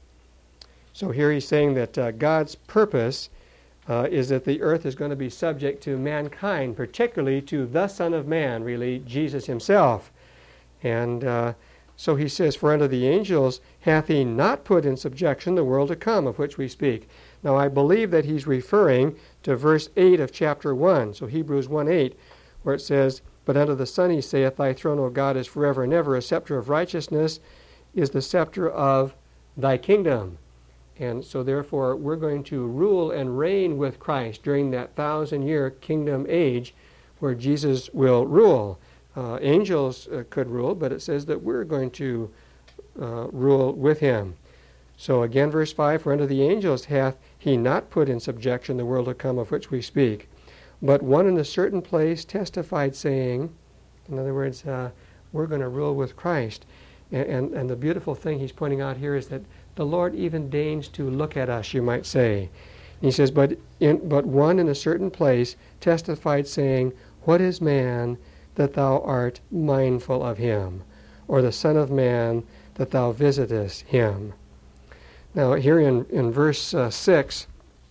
S1: So here he's saying that uh, God's purpose Uh, is that the earth is going to be subject to mankind, particularly to the Son of Man, really, Jesus Himself. And uh, so he says, for unto the angels hath He not put in subjection the world to come, of which we speak. Now I believe that he's referring to verse eight of chapter one, so Hebrews one eight, where it says, but unto the Son He saith, thy throne, O God, is forever and ever. A scepter of righteousness is the scepter of thy kingdom. And so therefore we're going to rule and reign with Christ during that thousand-year kingdom age where Jesus will rule. Uh, angels uh, could rule, but it says that we're going to uh, rule with Him. So again, verse five, for unto the angels hath He not put in subjection the world to come, of which we speak. But one in a certain place testified, saying, in other words, uh, we're going to rule with Christ. And, and, and the beautiful thing he's pointing out here is that the Lord even deigns to look at us, you might say. And he says, but in, but one in a certain place testified, saying, what is man that thou art mindful of him, or the Son of Man that thou visitest him? Now here in, in verse uh, six,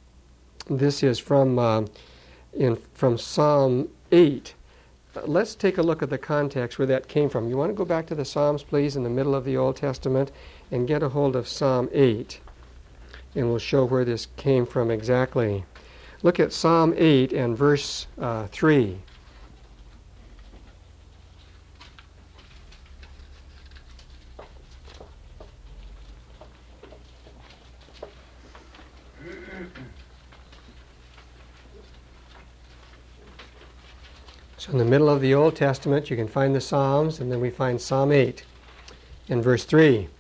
S1: this is from, uh, in, from Psalm eight. Uh, let's take a look at the context where that came from. You want to go back to the Psalms, please, in the middle of the Old Testament, and get a hold of Psalm eight, and we'll show where this came from exactly. Look at Psalm eight and verse uh, three. So in the middle of the Old Testament, you can find the Psalms, and then we find Psalm eight in verse three.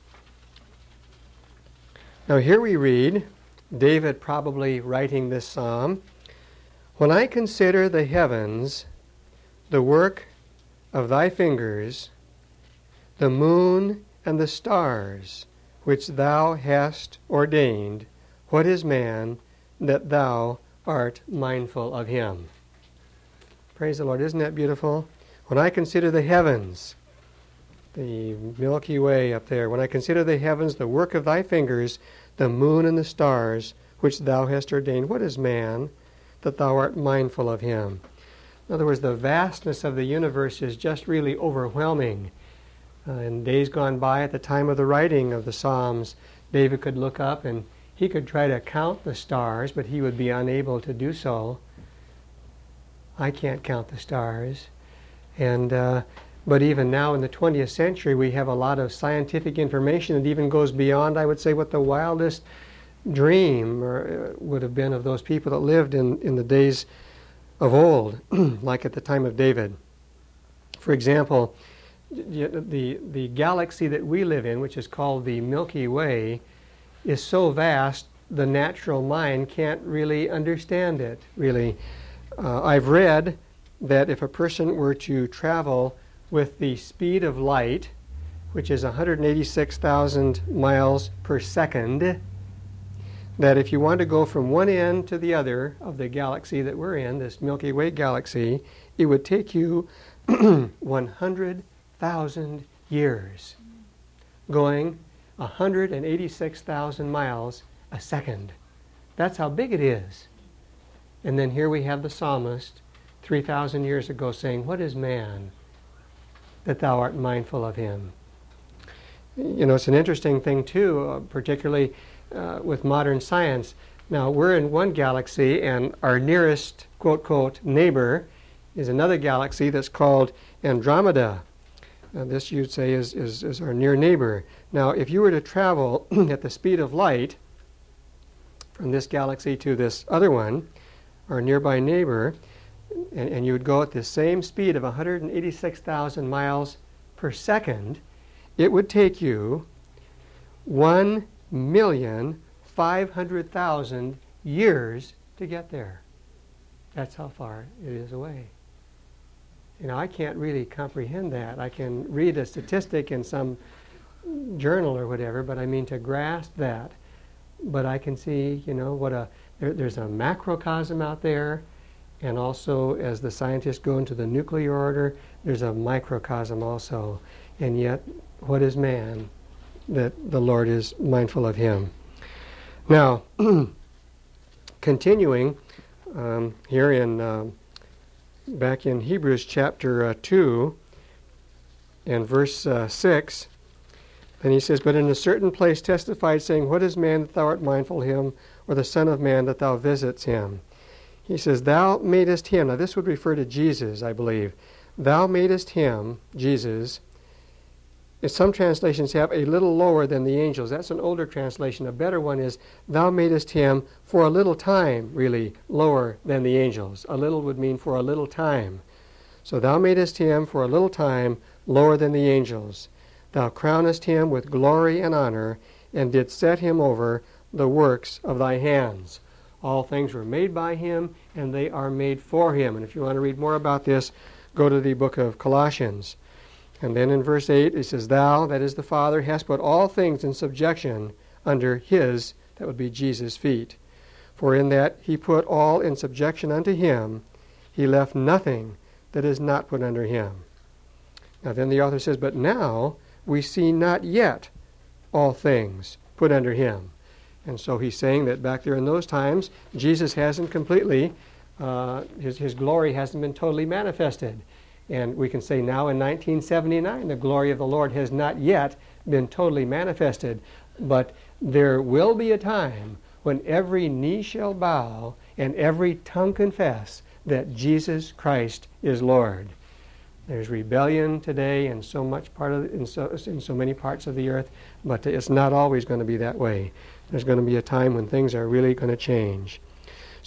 S1: Now here we read, David probably writing this psalm, "When I consider the heavens, the work of thy fingers, the moon and the stars, which thou hast ordained, what is man that thou art mindful of him?" Praise the Lord. Isn't that beautiful? When I consider the heavens, the Milky Way up there, when I consider the heavens, the work of thy fingers, the moon and the stars, which thou hast ordained, what is man that thou art mindful of him? In other words, the vastness of the universe is just really overwhelming. Uh, in days gone by, at the time of the writing of the Psalms, David could look up and he could try to count the stars, but he would be unable to do so. I can't count the stars. And uh, but even now in the twentieth century, we have a lot of scientific information that even goes beyond, I would say, what the wildest dream or, uh, would have been of those people that lived in, in the days of old, like at the time of David. For example, the, the galaxy that we live in, which is called the Milky Way, is so vast the natural mind can't really understand it, really. Uh, I've read that if a person were to travel with the speed of light, which is one hundred eighty-six thousand miles per second, that if you want to go from one end to the other of the galaxy that we're in, this Milky Way galaxy, it would take you one hundred thousand years, going one hundred eighty-six thousand miles a second. That's how big it is. And then here we have the psalmist three thousand years ago saying, "What is man that thou art mindful of him?" You know, it's an interesting thing too, uh, particularly uh, with modern science. Now, we're in one galaxy, and our nearest, quote, quote, neighbor is another galaxy that's called Andromeda. Uh, this, you'd say, is, is, is our near neighbor. Now, if you were to travel at the speed of light from this galaxy to this other one, our nearby neighbor, and, and you would go at the same speed of one hundred eighty-six thousand miles per second, it would take you one million five hundred thousand years to get there. That's how far it is away. You know, I can't really comprehend that. I can read a statistic in some journal or whatever, but I mean to grasp that. But I can see, you know, what a there, there's a macrocosm out there, and also as the scientists go into the nuclear order, there's a microcosm also. And yet, what is man that the Lord is mindful of him? Now, continuing um, here in um, back in Hebrews chapter uh, two and verse uh, six, and he says, "But in a certain place testified, saying, What is man that thou art mindful of him, or the Son of Man that thou visits him?" He says, "Thou madest him." Now this would refer to Jesus, I believe. "Thou madest him," Jesus. Some translations have "a little lower than the angels." That's an older translation. A better one is, "Thou madest him for a little time," really, lower than the angels. A little would mean for a little time. So "thou madest him for a little time lower than the angels. Thou crownest him with glory and honor, and didst set him over the works of thy hands." All things were made by him, and they are made for him. And if you want to read more about this, go to the book of Colossians. And then in verse eight, it says, "Thou," that is the Father, "hast put all things in subjection under his," that would be Jesus' feet. "For in that he put all in subjection unto him, he left nothing that is not put under him." Now then the author says, "But now we see not yet all things put under him." And so he's saying that back there in those times, Jesus hasn't completely, uh, his, his glory hasn't been totally manifested. And we can say now in nineteen seventy-nine, the glory of the Lord has not yet been totally manifested. But there will be a time when every knee shall bow and every tongue confess that Jesus Christ is Lord. There's rebellion today in so much part of in so, in so many parts of the earth, but it's not always going to be that way. There's going to be a time when things are really going to change.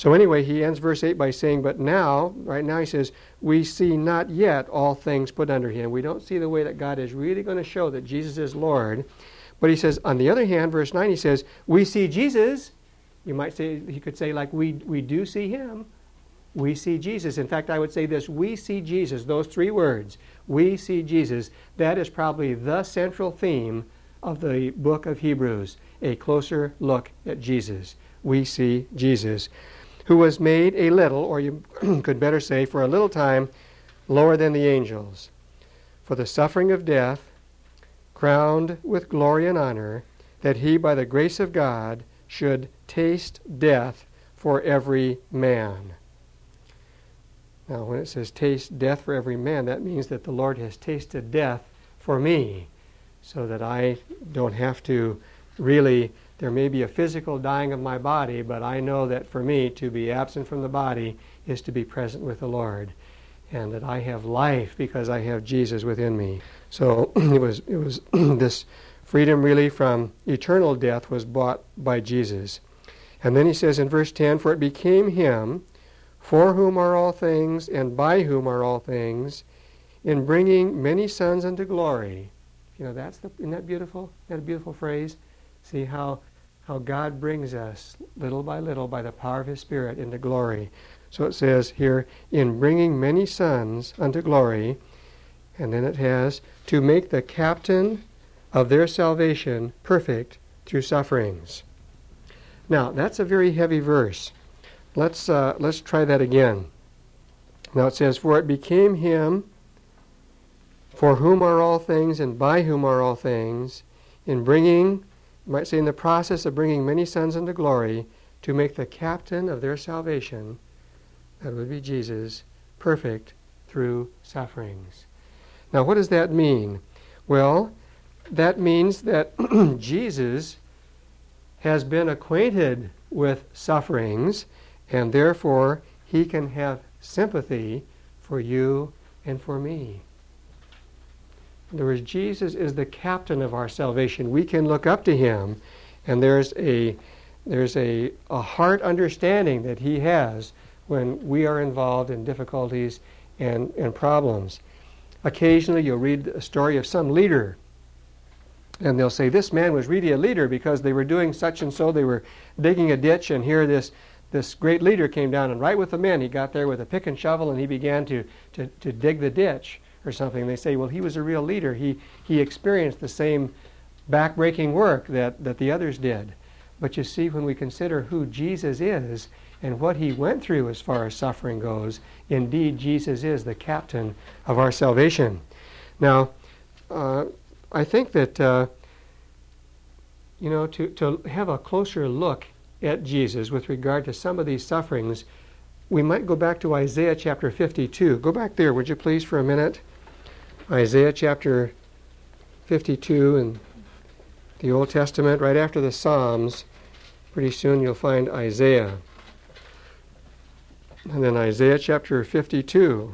S1: So anyway, he ends verse eight by saying, but now, right now he says, we see not yet all things put under him. We don't see the way that God is really going to show that Jesus is Lord. But he says, on the other hand, verse nine, he says, we see Jesus. You might say, he could say like, we, we do see him. We see Jesus. In fact, I would say this, we see Jesus, those three words, we see Jesus. That is probably the central theme of the book of Hebrews, a closer look at Jesus. We see Jesus, who was made a little, or you could better say, for a little time, lower than the angels, for the suffering of death, crowned with glory and honor, that he, by the grace of God, should taste death for every man. Now, when it says taste death for every man, that means that the Lord has tasted death for me, so that I don't have to really, there may be a physical dying of my body, but I know that for me to be absent from the body is to be present with the Lord, and that I have life because I have Jesus within me. So it was, it was this freedom really from eternal death was bought by Jesus. And then he says in verse ten, for it became him, for whom are all things, and by whom are all things, in bringing many sons unto glory. You know, that's the, isn't that beautiful? Isn't that a beautiful phrase? See how how God brings us little by little by the power of his Spirit into glory. So it says here, in bringing many sons unto glory, and then it has, to make the captain of their salvation perfect through sufferings. Now, that's a very heavy verse. Let's uh, let's try that again. Now it says, for it became him, for whom are all things, and by whom are all things, in bringing, you might say in the process of bringing many sons unto glory, to make the captain of their salvation, that would be Jesus, perfect through sufferings. Now what does that mean? Well, that means that Jesus has been acquainted with sufferings, and therefore he can have sympathy for you and for me. In other words, Jesus is the captain of our salvation. We can look up to him, and there's a there's a, a heart understanding that he has when we are involved in difficulties and, and problems. Occasionally you'll read a story of some leader, and they'll say, this man was really a leader because they were doing such and so, they were digging a ditch, and here this this great leader came down, and right with the men, he got there with a pick and shovel, and he began to, to, to dig the ditch or something. They say, well, he was a real leader. He he experienced the same back-breaking work that, that the others did. But you see, when we consider who Jesus is and what he went through as far as suffering goes, indeed, Jesus is the captain of our salvation. Now, uh, I think that, uh, you know, to, to have a closer look at Jesus with regard to some of these sufferings, we might go back to Isaiah chapter fifty-two. Go back there, would you please, for a minute? Isaiah chapter fifty-two in the Old Testament, right after the Psalms. Pretty soon you'll find Isaiah. And then Isaiah chapter fifty-two.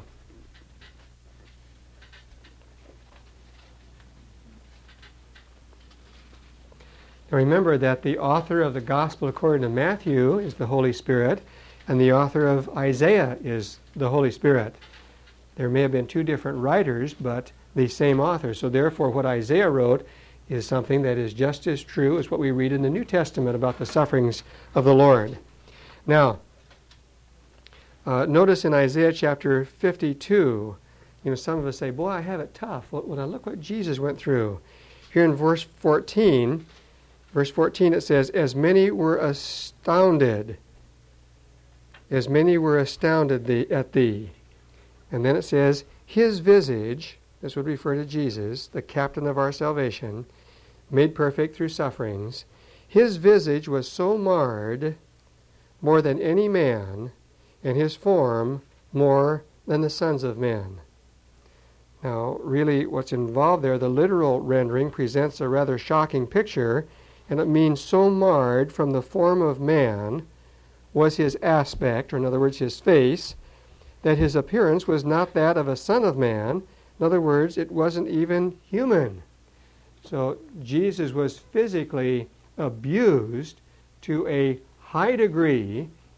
S1: Now remember that the author of the Gospel according to Matthew is the Holy Spirit, and the author of Isaiah is the Holy Spirit. There may have been two different writers, but the same author. So therefore what Isaiah wrote is something that is just as true as what we read in the New Testament about the sufferings of the Lord. Now, uh, notice in Isaiah chapter fifty-two, you know, some of us say, boy, I have it tough. When I look what Jesus went through. Here in verse fourteen, verse fourteen it says, as many were astounded, as many were astounded thee, at thee. And then it says, his visage, this would refer to Jesus, the captain of our salvation, made perfect through sufferings, his visage was so marred more than any man, and his form more than the sons of men. Now, really, what's involved there, the literal rendering presents a rather shocking picture, and it means so marred from the form of man was his aspect, or in other words, his face, that his appearance was not that of a son of man. In other words, it wasn't even human. So Jesus was physically abused to a high degree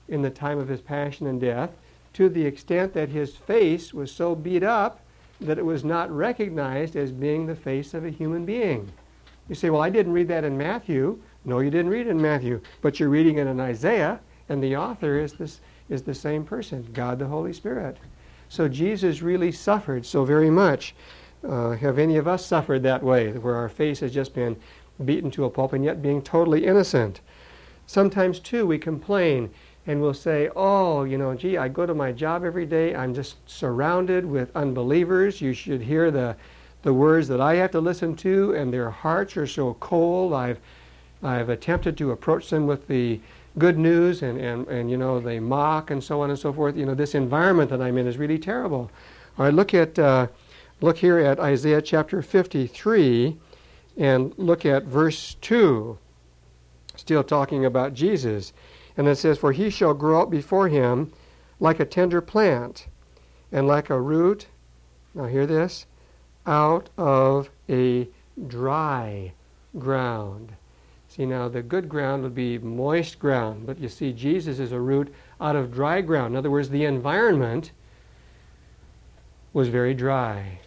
S1: in the time of his passion and death, to the extent that his face was so beat up that it was not recognized as being the face of a human being. You say, well, I didn't read that in Matthew. No, you didn't read it in Matthew, but you're reading it in Isaiah, and the author is this is the same person, God the Holy Spirit. So Jesus really suffered so very much. Uh, have any of us suffered that way, where our face has just been beaten to a pulp and yet being totally innocent? Sometimes, too, we complain and we'll say, oh, you know, gee, I go to my job every day. I'm just surrounded with unbelievers. You should hear the, the words that I have to listen to, and their hearts are so cold. I've, I've attempted to approach them with the good news, and, and, and, you know, they mock and so on and so forth. You know, this environment that I'm in is really terrible. All right, look at, uh, look here at Isaiah chapter fifty-three, and look at verse two, still talking about Jesus. And it says, for he shall grow up before him like a tender plant, and like a root, now hear this, out of a dry ground. See, now the good ground would be moist ground, but you see Jesus is a root out of dry ground. In other words, the environment was very dry.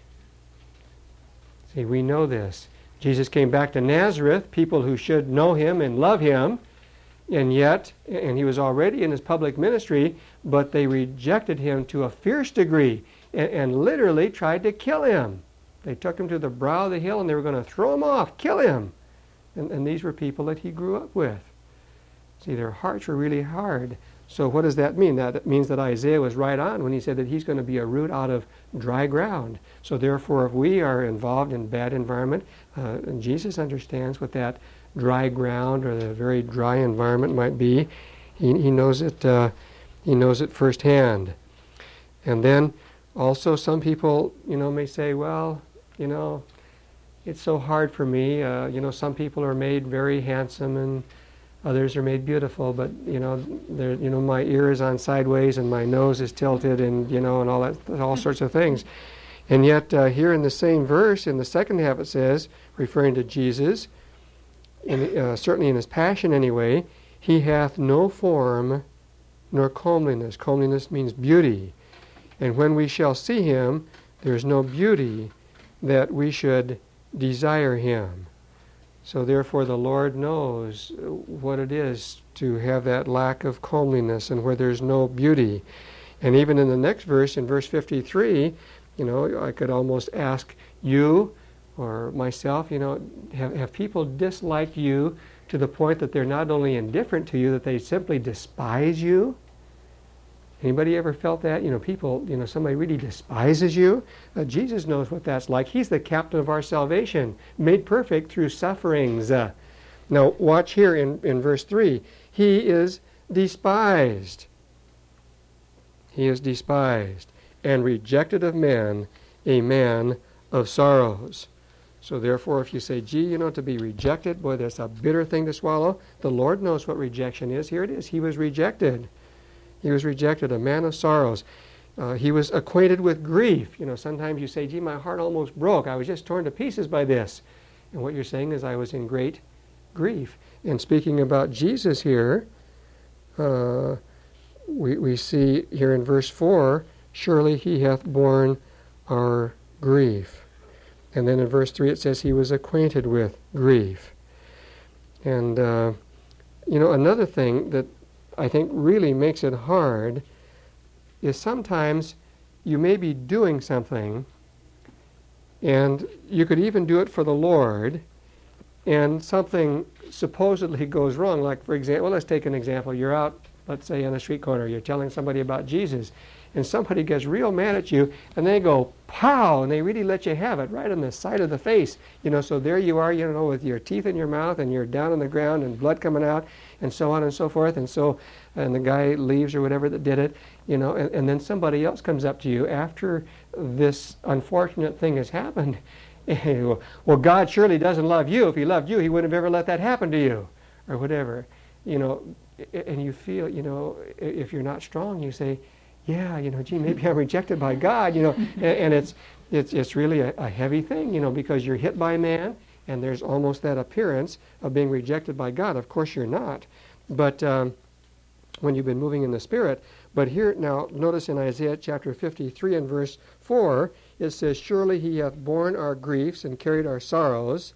S1: See, we know this. Jesus came back to Nazareth, people who should know him and love him, and yet, and he was already in his public ministry, but they rejected him to a fierce degree and, and literally tried to kill him. They took him to the brow of the hill and they were going to throw him off, kill him. And, and these were people that he grew up with. See, their hearts were really hard. So what does that mean? That means that Isaiah was right on when he said that he's going to be a root out of dry ground. So therefore, if we are involved in bad environment, uh, and Jesus understands what that dry ground or the very dry environment might be. He, he knows it. Uh, he knows it firsthand. And then also some people, you know, may say, well, you know, it's so hard for me. Uh, you know, some people are made very handsome and others are made beautiful, but you know, they're, you know, my ear is on sideways and my nose is tilted, and you know, and all that, all sorts of things. And yet, uh, here in the same verse, in the second half, it says, referring to Jesus, in, uh, certainly in his passion anyway, he hath no form nor comeliness. Comeliness means beauty. And when we shall see him, there is no beauty that we should desire him. So therefore the Lord knows what it is to have that lack of comeliness and where there's no beauty. And even in the next verse, in verse fifty-three, you know, I could almost ask you or myself, you know, have, have people disliked you to the point that they're not only indifferent to you, that they simply despise you? Anybody ever felt that? You know, people, you know, somebody really despises you. Uh, Jesus knows what that's like. He's the captain of our salvation, made perfect through sufferings. Uh, now, watch here in, in verse three. He is despised. He is despised and rejected of men, a man of sorrows. So therefore, if you say, gee, you know, to be rejected, boy, that's a bitter thing to swallow. The Lord knows what rejection is. Here it is. He was rejected. He was rejected, a man of sorrows. Uh, he was acquainted with grief. You know, sometimes you say, gee, my heart almost broke. I was just torn to pieces by this. And what you're saying is I was in great grief. And speaking about Jesus here, uh, we, we see here in verse four, surely he hath borne our grief. And then in verse three it says he was acquainted with grief. And, uh, you know, another thing that I think really makes it hard is sometimes you may be doing something and you could even do it for the Lord, and something supposedly goes wrong. Like, for example, well, let's take an example. You're out, let's say, on a street corner. You're telling somebody about Jesus, and somebody gets real mad at you, and they go, pow, and they really let you have it right on the side of the face. You know, so there you are, you know, with your teeth in your mouth, and you're down on the ground, and blood coming out, and so on and so forth, and so, and the guy leaves or whatever that did it, you know, and, and then somebody else comes up to you after this unfortunate thing has happened. Well, God surely doesn't love you. If he loved you, he wouldn't have ever let that happen to you, or whatever. You know, and you feel, you know, if you're not strong, you say, yeah, you know, gee, maybe I'm rejected by God, you know, and, and it's it's it's really a, a heavy thing, you know, because you're hit by man, and there's almost that appearance of being rejected by God. Of course, you're not, but um, when you've been moving in the Spirit. But here, now, notice in Isaiah chapter fifty-three and verse four, it says, surely he hath borne our griefs and carried our sorrows.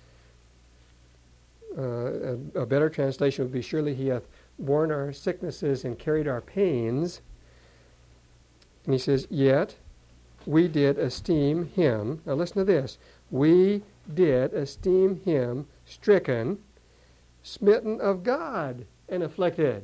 S1: Uh, a, a better translation would be, surely he hath borne our sicknesses and carried our pains. And he says, yet we did esteem him. Now listen to this. We did esteem him stricken, smitten of God, and afflicted.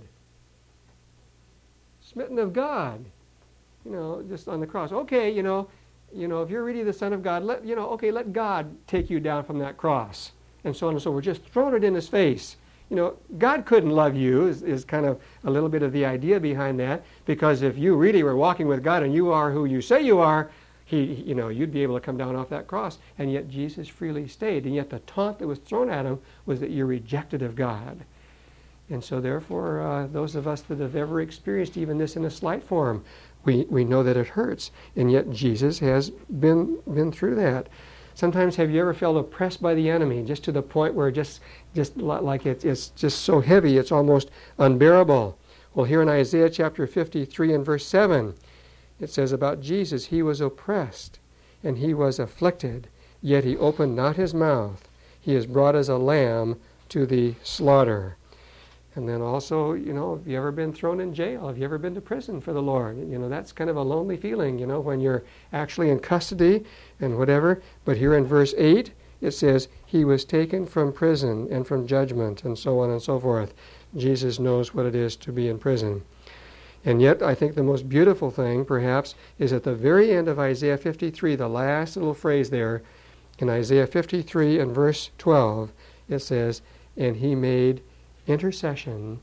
S1: Smitten of God. You know, just on the cross. Okay, you know, you know, if you're really the Son of God, let you know, okay, let God take you down from that cross. And so on and so forth. Just throwing it in his face. You know, God couldn't love you is, is kind of a little bit of the idea behind that, because if you really were walking with God and you are who you say you are, he, you know, you'd be able to come down off that cross. And yet Jesus freely stayed. And yet the taunt that was thrown at him was that you're rejected of God. And so therefore, uh, those of us that have ever experienced even this in a slight form, we, we know that it hurts. And yet Jesus has been been through that. Sometimes have you ever felt oppressed by the enemy, just to the point where just just like it, it's just so heavy it's almost unbearable? Well, here in Isaiah chapter fifty-three and verse seven, it says about Jesus, he was oppressed and he was afflicted, yet he opened not his mouth. He is brought as a lamb to the slaughter. And then also, you know, have you ever been thrown in jail? Have you ever been to prison for the Lord? You know, that's kind of a lonely feeling, you know, when you're actually in custody and whatever. But here in verse eight, it says, he was taken from prison and from judgment, and so on and so forth. Jesus knows what it is to be in prison. And yet, I think the most beautiful thing, perhaps, is at the very end of Isaiah fifty-three, the last little phrase there, in Isaiah fifty-three and verse twelve, it says, and he made intercession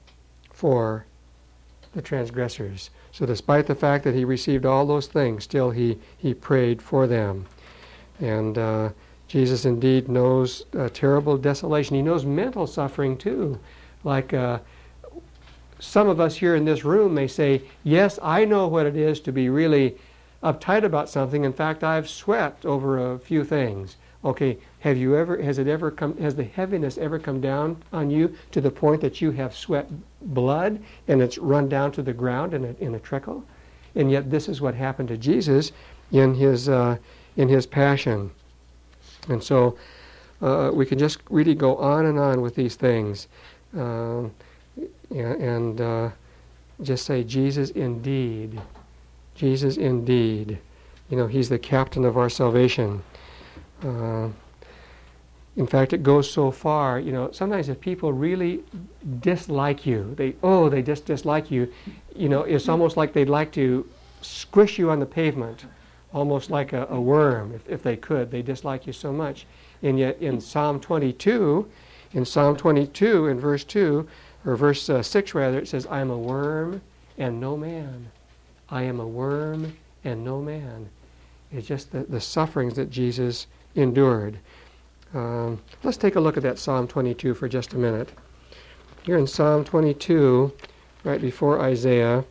S1: for the transgressors. So despite the fact that he received all those things, still he, he prayed for them. And uh, Jesus indeed knows uh, terrible desolation. He knows mental suffering too. Like uh, some of us here in this room may say, yes, I know what it is to be really uptight about something. In fact, I've sweat over a few things. Okay, have you ever, has it ever come, has the heaviness ever come down on you to the point that you have sweat blood and it's run down to the ground in a, in a trickle? And yet this is what happened to Jesus in his, uh, in his passion. And so uh, we can just really go on and on with these things. Um, and uh, just say, Jesus indeed. Jesus indeed. You know, he's the captain of our salvation. Uh, in fact, it goes so far, you know, sometimes if people really dislike you, they, oh, they just dislike you, you know, it's almost like they'd like to squish you on the pavement, almost like a, a worm, if, if they could. They dislike you so much. And yet in Psalm twenty-two, in Psalm twenty-two, in verse two, or verse uh, six rather, it says, I am a worm and no man. I am a worm and no man. It's just the, the sufferings that Jesus endured. Um, let's take a look at that Psalm twenty-two for just a minute. Here in Psalm twenty-two, right before Isaiah,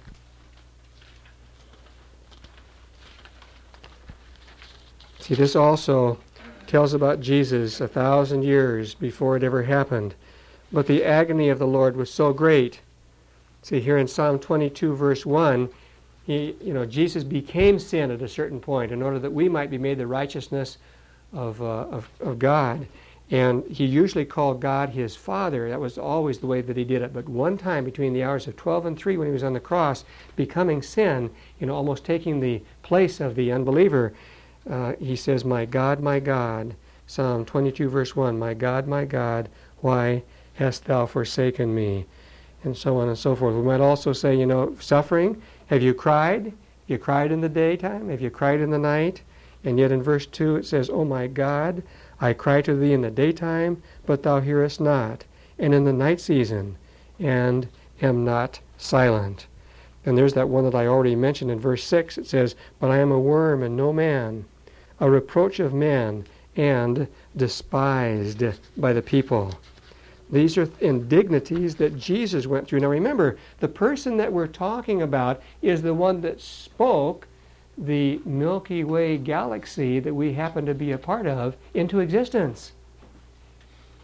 S1: see, this also tells about Jesus a thousand years before it ever happened. But the agony of the Lord was so great. See, here in Psalm twenty-two, verse one, he, you know, Jesus became sin at a certain point in order that we might be made the righteousness of, uh, of, of God. And he usually called God his Father. That was always the way that he did it. But one time between the hours of twelve and three when he was on the cross, becoming sin, you know, almost taking the place of the unbeliever, uh, he says, my God, my God, Psalm twenty-two, verse one, my God, my God, why hast thou forsaken me? And so on and so forth. We might also say, you know, suffering. Have you cried? Have you cried in the daytime? Have you cried in the night? And yet in verse two it says, O my God, I cry to thee in the daytime, but thou hearest not, and in the night season, and am not silent. And there's that one that I already mentioned in verse six. It says, but I am a worm and no man, a reproach of men, and despised by the people. These are indignities that Jesus went through. Now remember, the person that we're talking about is the one that spoke the Milky Way galaxy that we happen to be a part of into existence.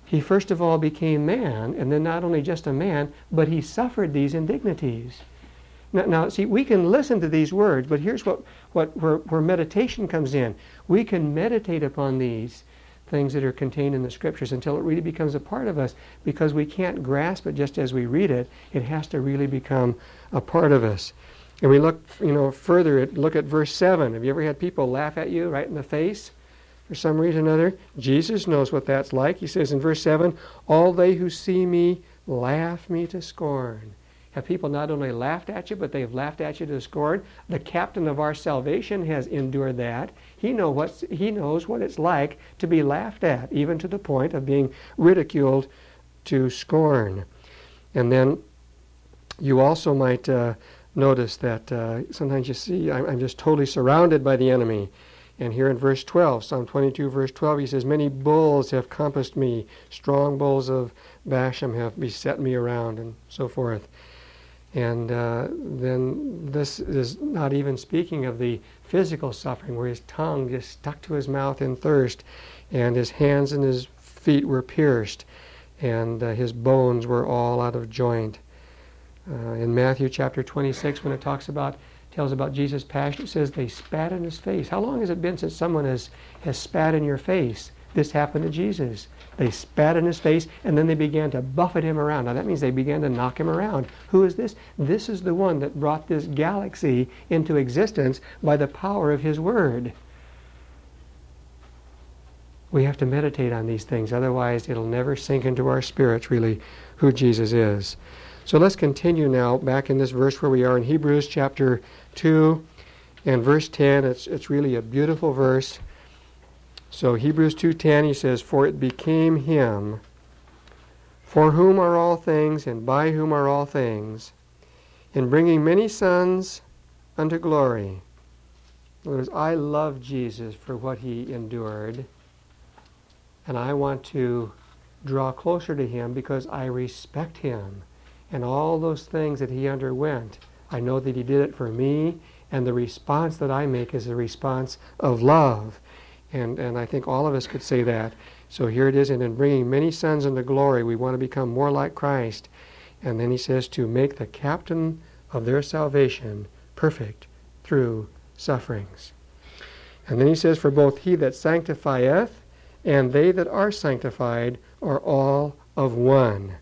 S1: He first of all became man, and then not only just a man, but he suffered these indignities. Now, now see, we can listen to these words, but here's what, what where, where meditation comes in. We can meditate upon these things that are contained in the Scriptures until it really becomes a part of us, because we can't grasp it just as we read it. It has to really become a part of us. And we look, you know, further at, look at verse seven. Have you ever had people laugh at you right in the face for some reason or other? Jesus knows what that's like. He says in verse seven, all they who see me laugh me to scorn. Have people not only laughed at you, but they've laughed at you to scorn? The captain of our salvation has endured that. He, know what's, he knows what it's like to be laughed at, even to the point of being ridiculed to scorn. And then you also might uh, notice that uh, sometimes you see, I'm, I'm just totally surrounded by the enemy. And here in verse twelve, Psalm twenty-two, verse twelve, he says, many bulls have compassed me, strong bulls of Bashan have beset me around, and so forth. And uh, then this is not even speaking of the physical suffering, where his tongue just stuck to his mouth in thirst, and his hands and his feet were pierced, and uh, his bones were all out of joint. Uh, in Matthew chapter twenty-six, when it talks about, tells about Jesus' passion, it says they spat in his face. How long has it been since someone has, has spat in your face? This happened to Jesus. They spat in his face, and then they began to buffet him around. Now that means they began to knock him around. Who is this? This is the one that brought this galaxy into existence by the power of his word. We have to meditate on these things, otherwise it'll never sink into our spirits really who Jesus is. So let's continue now back in this verse where we are in Hebrews chapter two and verse ten. It's, it's really a beautiful verse. So Hebrews two ten, he says, for it became him, for whom are all things, and by whom are all things, in bringing many sons unto glory. In other words, I love Jesus for what he endured, and I want to draw closer to him because I respect him. And all those things that he underwent, I know that he did it for me, and the response that I make is a response of love. And and I think all of us could say that. So here it is, and in bringing many sons into glory, we want to become more like Christ. And then he says to make the captain of their salvation perfect through sufferings. And then he says, for both he that sanctifieth and they that are sanctified are all of one.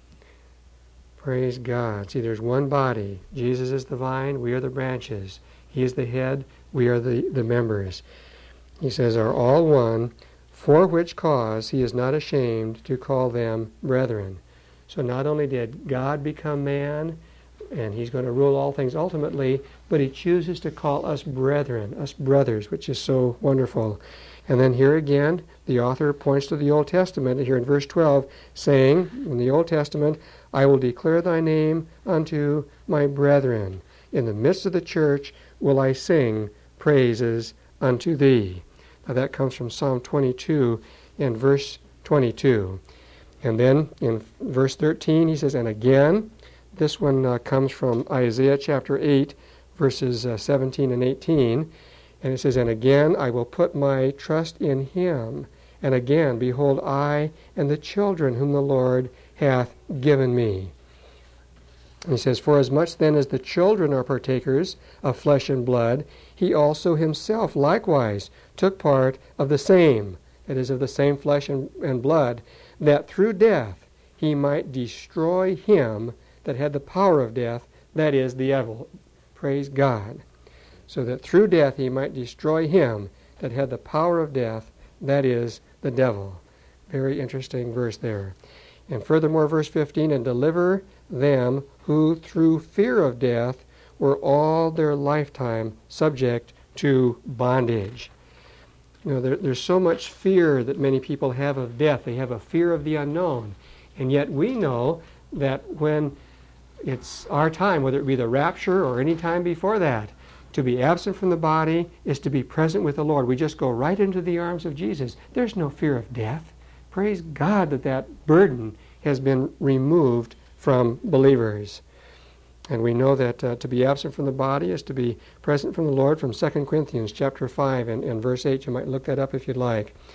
S1: Praise God. See, there's one body. Jesus is the vine, we are the branches. He is the head, we are the, the members. He says, are all one, for which cause he is not ashamed to call them brethren. So not only did God become man, and he's going to rule all things ultimately, but he chooses to call us brethren, us brothers, which is so wonderful. And then here again, the author points to the Old Testament, here in verse twelve, saying, in the Old Testament, I will declare thy name unto my brethren. In the midst of the church will I sing praises unto thee. Now that comes from Psalm twenty-two and verse twenty-two. And then in verse thirteen he says, and again, this one uh, comes from Isaiah chapter eight, verses uh, seventeen and eighteen. And it says, and again I will put my trust in him. And again, behold, I and the children whom the Lord hath given me. And he says, for as much then as the children are partakers of flesh and blood, he also himself likewise took part of the same, that is, of the same flesh and, and blood, that through death he might destroy him that had the power of death, that is, the devil. Praise God. So that through death he might destroy him that had the power of death, that is, the devil. Very interesting verse there. And furthermore, verse fifteen, and deliver them who through fear of death were all their lifetime subject to bondage. You know, there, there's so much fear that many people have of death. They have a fear of the unknown. And yet we know that when it's our time, whether it be the rapture or any time before that, to be absent from the body is to be present with the Lord. We just go right into the arms of Jesus. There's no fear of death. Praise God that that burden has been removed from believers. And we know that uh, to be absent from the body is to be present from the Lord, from Second Corinthians chapter five and, and verse eight. You might look that up if you'd like.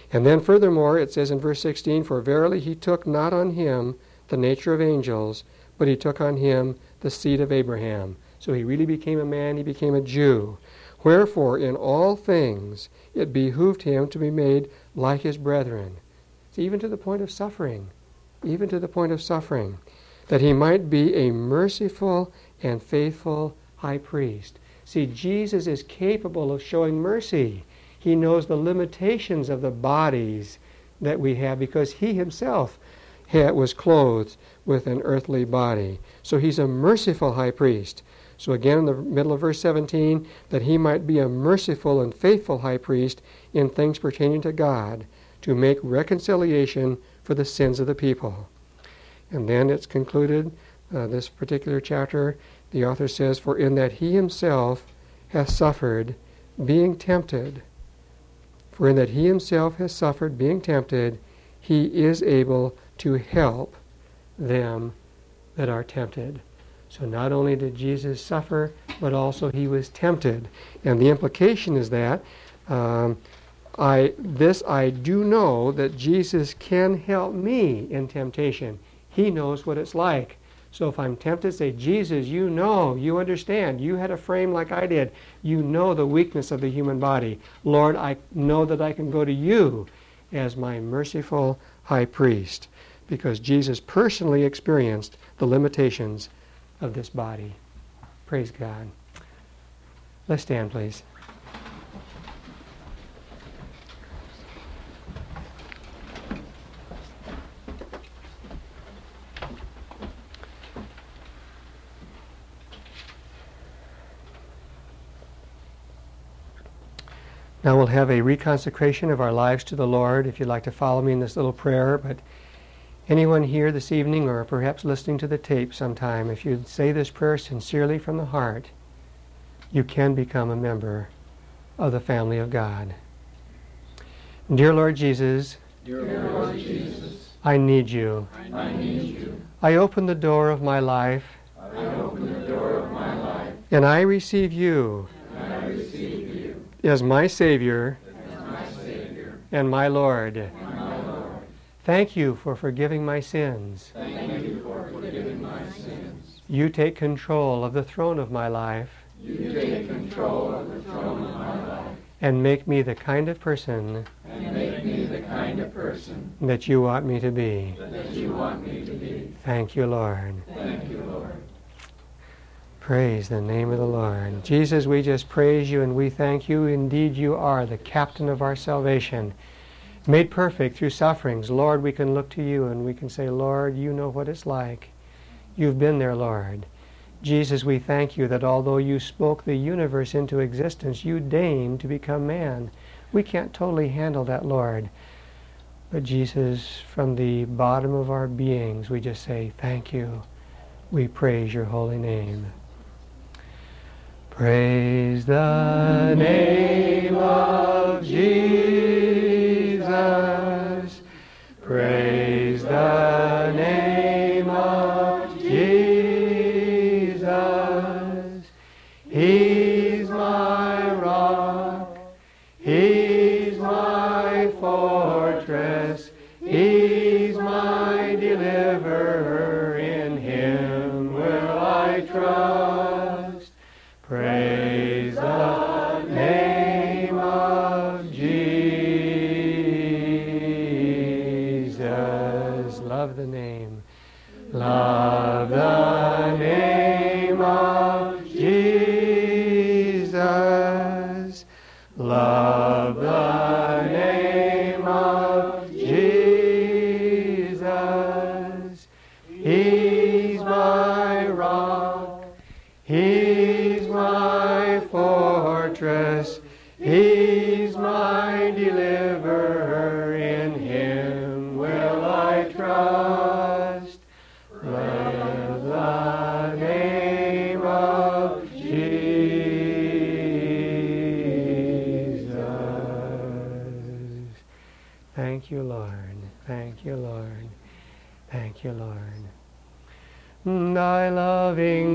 S1: And then furthermore, it says in verse sixteen, "For verily he took not on him the nature of angels, but he took on him the seed of Abraham." So he really became a man, he became a Jew. "Wherefore in all things it behooved him to be made like his brethren." See, even to the point of suffering, even to the point of suffering, "that he might be a merciful and faithful high priest." See, Jesus is capable of showing mercy. He knows the limitations of the bodies that we have because he himself had, was clothed with an earthly body. So he's a merciful high priest. So again in the middle of verse seventeen, "that he might be a merciful and faithful high priest in things pertaining to God, to make reconciliation for the sins of the people." And then it's concluded, uh, this particular chapter, the author says, "For in that he himself hath suffered, being tempted, for in that he himself has suffered, being tempted, he is able to help them that are tempted." So not only did Jesus suffer, but also he was tempted. And the implication is that um, I, this I do know, that Jesus can help me in temptation. He knows what it's like. So if I'm tempted, say, "Jesus, you know, you understand. You had a frame like I did. You know the weakness of the human body. Lord, I know that I can go to you as my merciful high priest," because Jesus personally experienced the limitations of this body. Praise God. Let's stand, please. Now we'll have a reconsecration of our lives to the Lord. If you'd like to follow me in this little prayer, but anyone here this evening, or perhaps listening to the tape sometime, if you say this prayer sincerely from the heart, you can become a member of the family of God. Dear Lord Jesus,
S2: Dear Lord Jesus,
S1: I need you.
S2: I need you.
S1: I open the door of my life,
S2: I open the door of my life,
S1: and I receive you
S2: and I receive you
S1: as my Savior
S2: as my Savior
S1: and my Lord.
S2: and my Lord.
S1: Thank you for forgiving my sins.
S2: Thank you for forgiving my sins.
S1: You take control of the throne of my life
S2: You take control of the throne of my life
S1: and make me the kind of person
S2: and make me the kind of person
S1: that you want me to be.
S2: that you want me to be.
S1: Thank you, Lord.
S2: Thank you, Lord.
S1: Praise the name of the Lord. Jesus, we just praise you and we thank you. Indeed, you are the captain of our salvation, made perfect through sufferings. Lord, we can look to you and we can say, Lord, you know what it's like. You've been there, Lord. Jesus, we thank you that although you spoke the universe into existence, you deigned to become man. We can't totally handle that, Lord. But Jesus, from the bottom of our beings, we just say, thank you. We praise your holy name. Praise the name of Jesus. Praise the name of Jesus. He's my rock. He's my fortress. He's my deliverer. In him will I trust. Praise the name of Jesus. Love the name. Love the name of Jesus. Love the name of Jesus. He's my rock. He's my fortress. He's my deliverer. In him will I trust. Praise the name of Jesus. Thank you, Lord. Thank you, Lord. Thank you, Lord. Thy loving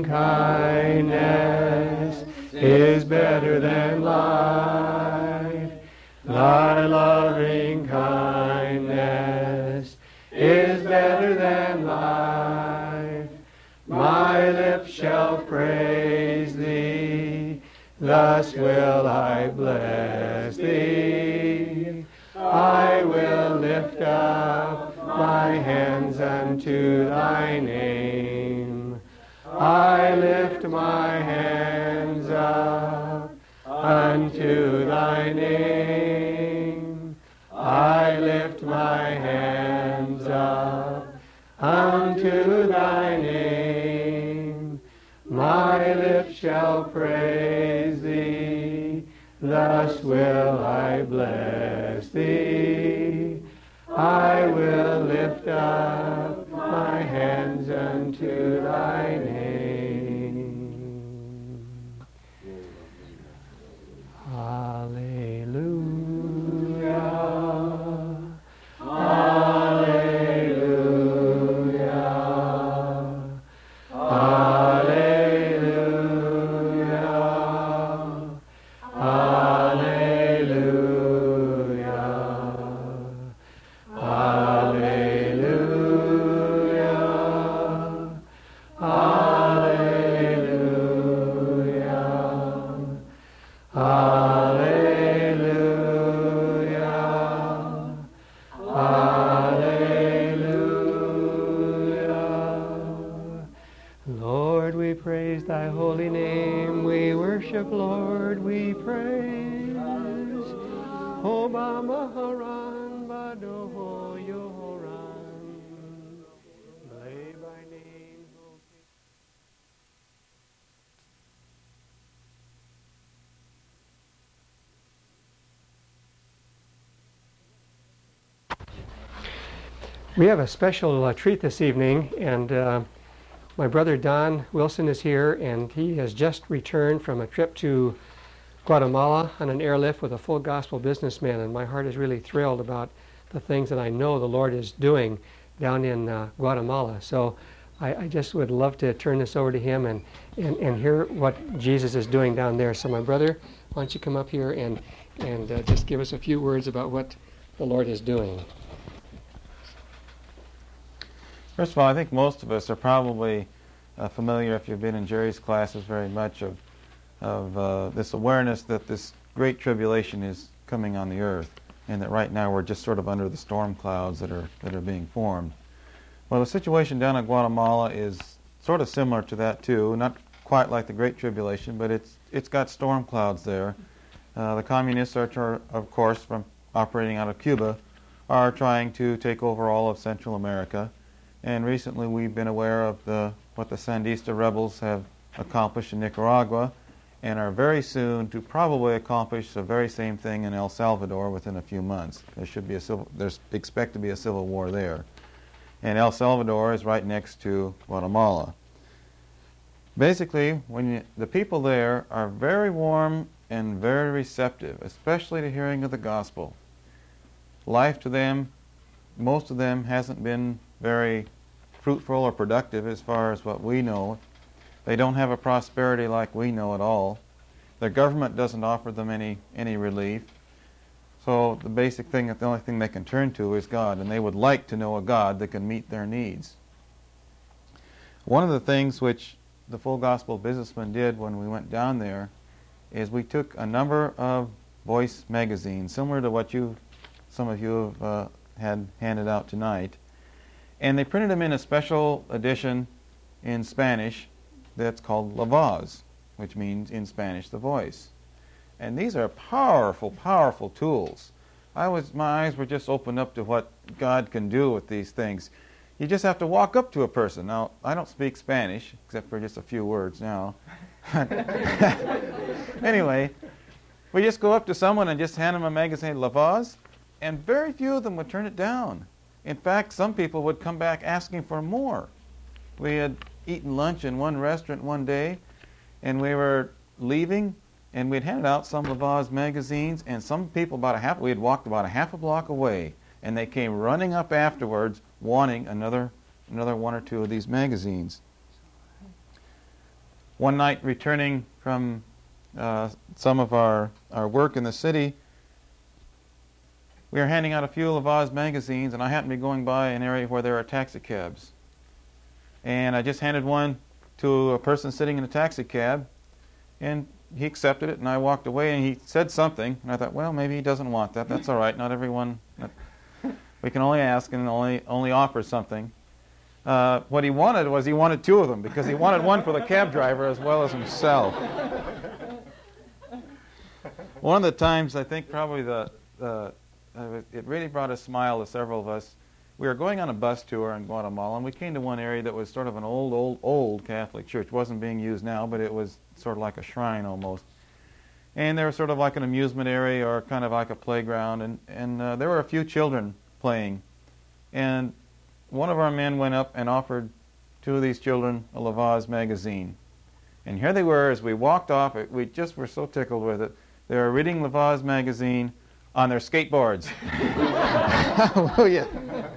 S1: kindness is better than life. Thy loving kindness is better than life. My lips shall praise thee, thus will I bless thee. I will lift up my hands unto thy name. I lift my hands up unto thy name. I lift my hands up unto thy name. My lips shall praise thee, thus will I bless thee. I will lift up my hands unto thy name. Hallelujah. Hallelujah. Hallelujah. Hallelujah. Hallelujah. Hallelujah. Hallelujah. Hallelujah. Lord, we praise thy holy name. We worship, Lord, we praise. Hoba Maharan Badoho Yohoran. Lay by name. We have a special uh, treat this evening, and uh, my brother Don Wilson is here, and he has just returned from a trip to Guatemala on an airlift with a full gospel businessman, and my heart is really thrilled about the things that I know the Lord is doing down in uh, Guatemala. So I, I just would love to turn this over to him and, and, and hear what Jesus is doing down there. So my brother, why don't you come up here and, and uh, just give us a few words about what the Lord is doing.
S3: First of all, I think most of us are probably uh, familiar, if you've been in Jerry's classes very much, of, of uh, this awareness that this great tribulation is coming on the earth, and that right now we're just sort of under the storm clouds that are, that are being formed. Well, the situation down in Guatemala is sort of similar to that too, not quite like the Great Tribulation, but it's, it's got storm clouds there. Uh, the communists are, tr- of course, from operating out of Cuba, are trying to take over all of Central America. And recently we've been aware of the, what the Sandinista rebels have accomplished in Nicaragua, and are very soon to probably accomplish the very same thing in El Salvador within a few months. There should be a civil, there's expect to be a civil war there. And El Salvador is right next to Guatemala. Basically, when you, the people there are very warm and very receptive, especially to hearing of the gospel. Life to them, most of them, hasn't been very fruitful or productive as far as what we know. They don't have a prosperity like we know at all. Their government doesn't offer them any, any relief. So the basic thing, the only thing they can turn to is God, and they would like to know a God that can meet their needs. One of the things which the Full Gospel Businessman did when we went down there is we took a number of voice magazines, similar to what you, some of you have uh, had handed out tonight, and they printed them in a special edition in Spanish that's called La Voz, which means in Spanish the voice. And these are powerful, powerful tools. I was, my eyes were just opened up to what God can do with these things. You just have to walk up to a person. Now, I don't speak Spanish, except for just a few words now. Anyway, we just go up to someone and just hand them a magazine, La Voz, and very few of them would turn it down. In fact, some people would come back asking for more. We had eaten lunch in one restaurant one day, and we were leaving, and we'd handed out some La Voz magazines, and some people about a half, we had walked about a half a block away, and they came running up afterwards wanting another, another one or two of these magazines. One night, returning from uh, some of our, our work in the city, we were handing out a few Lavaz magazines, and I happened to be going by an area where there are taxi cabs. And I just handed one to a person sitting in a taxi cab, and he accepted it, and I walked away, and he said something, and I thought, well, maybe he doesn't want that. That's all right. Not everyone, not, we can only ask and only, only offer something. Uh, what he wanted was he wanted two of them, because he wanted one for the cab driver as well as himself. One of the times, I think probably the, the uh, it really brought a smile to several of us. We were going on a bus tour in Guatemala, and we came to one area that was sort of an old, old, old Catholic church. It wasn't being used now, but it was sort of like a shrine almost. And there was sort of like an amusement area or kind of like a playground, and, and uh, there were a few children playing. And one of our men went up and offered two of these children a Lavaz magazine. And here they were as we walked off. We just were so tickled with it. They were reading Lavaz magazine on their skateboards. Hallelujah.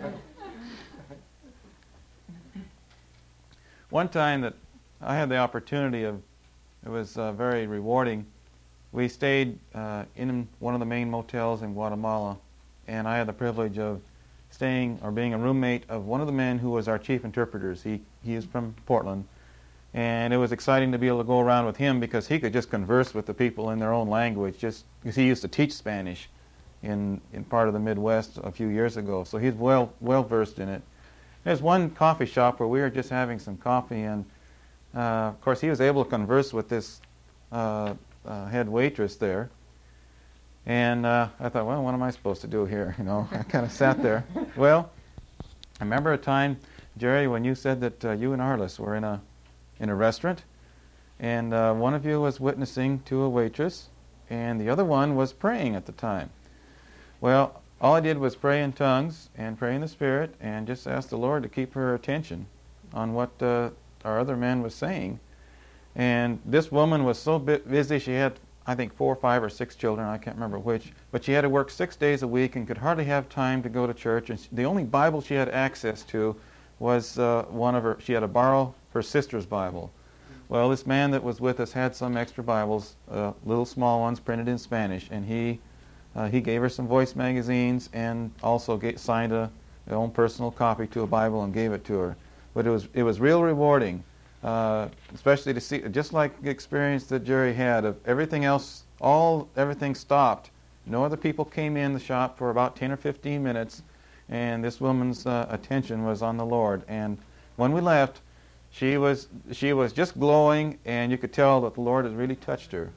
S3: One time that I had the opportunity of, it was uh, very rewarding. We stayed uh, in one of the main motels in Guatemala, and I had the privilege of staying or being a roommate of one of the men who was our chief interpreters. He, he is from Portland. And it was exciting to be able to go around with him because he could just converse with the people in their own language, just because he used to teach Spanish in, in part of the Midwest a few years ago. So he's well, well versed in it. There's one coffee shop where we were just having some coffee, and uh, of course he was able to converse with this uh, uh, head waitress there. And uh, I thought, well, what am I supposed to do here? You know, I kind of sat there. Well, I remember a time, Jerry, when you said that uh, you and Arliss were in a in a restaurant, and uh, one of you was witnessing to a waitress, and the other one was praying at the time. Well, all I did was pray in tongues and pray in the Spirit and just ask the Lord to keep her attention on what uh, our other man was saying. And this woman was so busy, she had, I think, four, five, or six children, I can't remember which, but she had to work six days a week and could hardly have time to go to church. And the only Bible she had access to was uh, one of her, she had to borrow her sister's Bible. Well, this man that was with us had some extra Bibles, uh, little small ones printed in Spanish, and he uh, he gave her some voice magazines and also get, signed a their own personal copy to a Bible and gave it to her. But it was it was real rewarding, uh, especially to see, just like the experience that Jerry had of everything else, all everything stopped. No other people came in the shop for about ten or fifteen minutes, and this woman's uh, attention was on the Lord. And when we left, she was she was just glowing, and you could tell that the Lord had really touched her.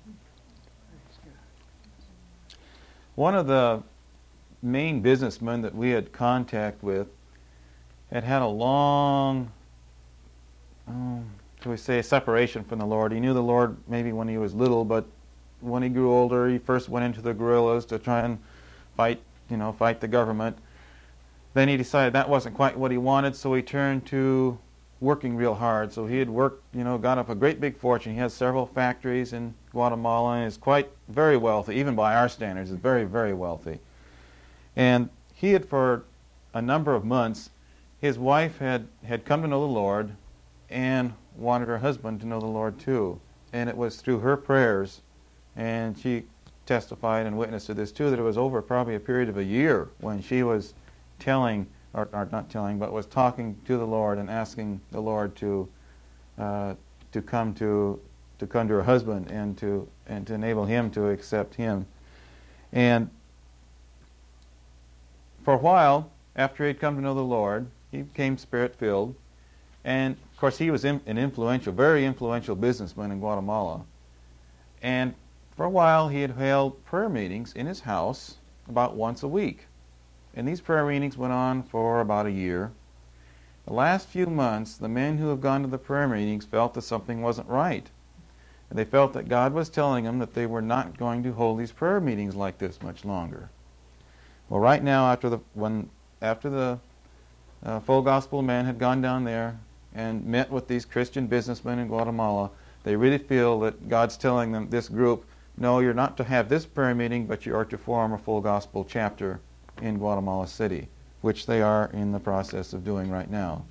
S3: One of the main businessmen that we had contact with had had a long, um, shall we say, separation from the Lord. He knew the Lord maybe when he was little, but when he grew older, he first went into the guerrillas to try and fight, you know, fight the government. Then he decided that wasn't quite what he wanted, so he turned to working real hard. So he had worked, you know, got up a great big fortune. He has several factories in Guatemala and is quite very wealthy, even by our standards, is very, very wealthy. And he had, for a number of months, his wife had, had come to know the Lord and wanted her husband to know the Lord too. And it was through her prayers, and she testified and witnessed to this too, that it was over probably a period of a year when she was telling, or, or not telling, but was talking to the Lord and asking the Lord to uh, to come to to come to her husband and to and to enable him to accept him. And for a while, after he'd come to know the Lord, he became Spirit-filled. And, of course, he was in, an influential, very influential businessman in Guatemala. And for a while, he had held prayer meetings in his house about once a week. And these prayer meetings went on for about a year. The last few months, the men who have gone to the prayer meetings felt that something wasn't right. And they felt that God was telling them that they were not going to hold these prayer meetings like this much longer. Well, right now, after the when after the uh, Full Gospel men had gone down there and met with these Christian businessmen in Guatemala, they really feel that God's telling them, this group, no, you're not to have this prayer meeting, but you are to form a Full Gospel chapter in Guatemala City, which they are in the process of doing right now.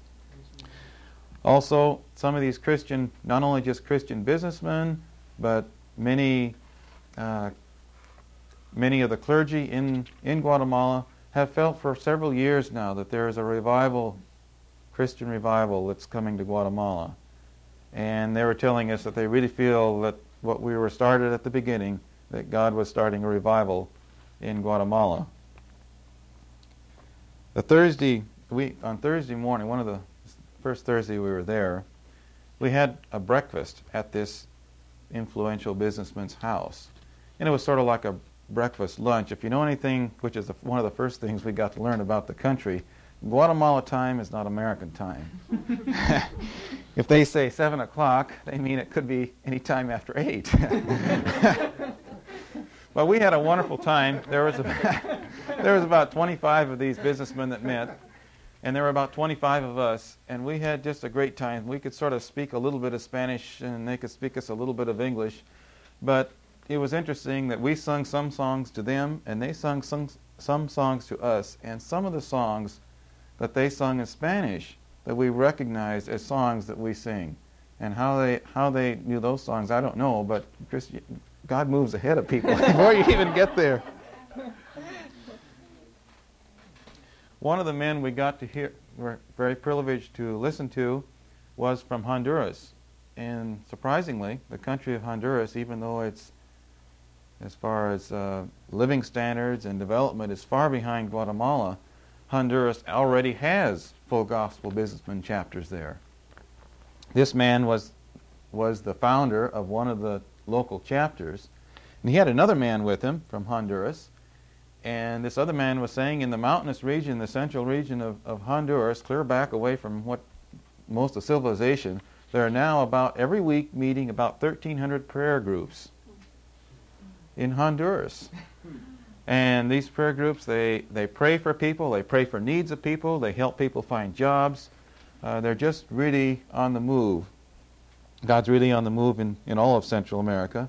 S3: Also, some of these Christian, not only just Christian businessmen, but many uh, many of the clergy in, in Guatemala have felt for several years now that there is a revival, Christian revival, that's coming to Guatemala. And they were telling us that they really feel that what we were started at the beginning, that God was starting a revival in Guatemala. The Thursday, we, on Thursday morning, one of the first Thursday we were there, we had a breakfast at this influential businessman's house. And it was sort of like a breakfast lunch. If you know anything, which is the, one of the first things we got to learn about the country, Guatemala time is not American time. If they say seven o'clock, they mean it could be any time after eight. But we had a wonderful time. There was about, there was about twenty-five of these businessmen that met, and there were about twenty-five of us, and we had just a great time. We could sort of speak a little bit of Spanish, and they could speak us a little bit of English, but it was interesting that we sung some songs to them, and they sung some, some songs to us, and some of the songs that they sung in Spanish that we recognized as songs that we sing. And how they how they knew those songs, I don't know, but Christi- God moves ahead of people before you even get there. One of the men we got to hear, were very privileged to listen to, was from Honduras. And surprisingly, the country of Honduras, even though it's, as far as uh, living standards and development, is far behind Guatemala, Honduras already has full gospel businessman chapters there. This man was was the founder of one of the local chapters, and he had another man with him from Honduras, and this other man was saying in the mountainous region, the central region of, of Honduras, clear back away from what most of civilization, there are now about every week meeting about thirteen hundred prayer groups in Honduras. And these prayer groups, they, they pray for people, they pray for needs of people, they help people find jobs. Uh, they're just really on the move. God's really on the move in, in all of Central America.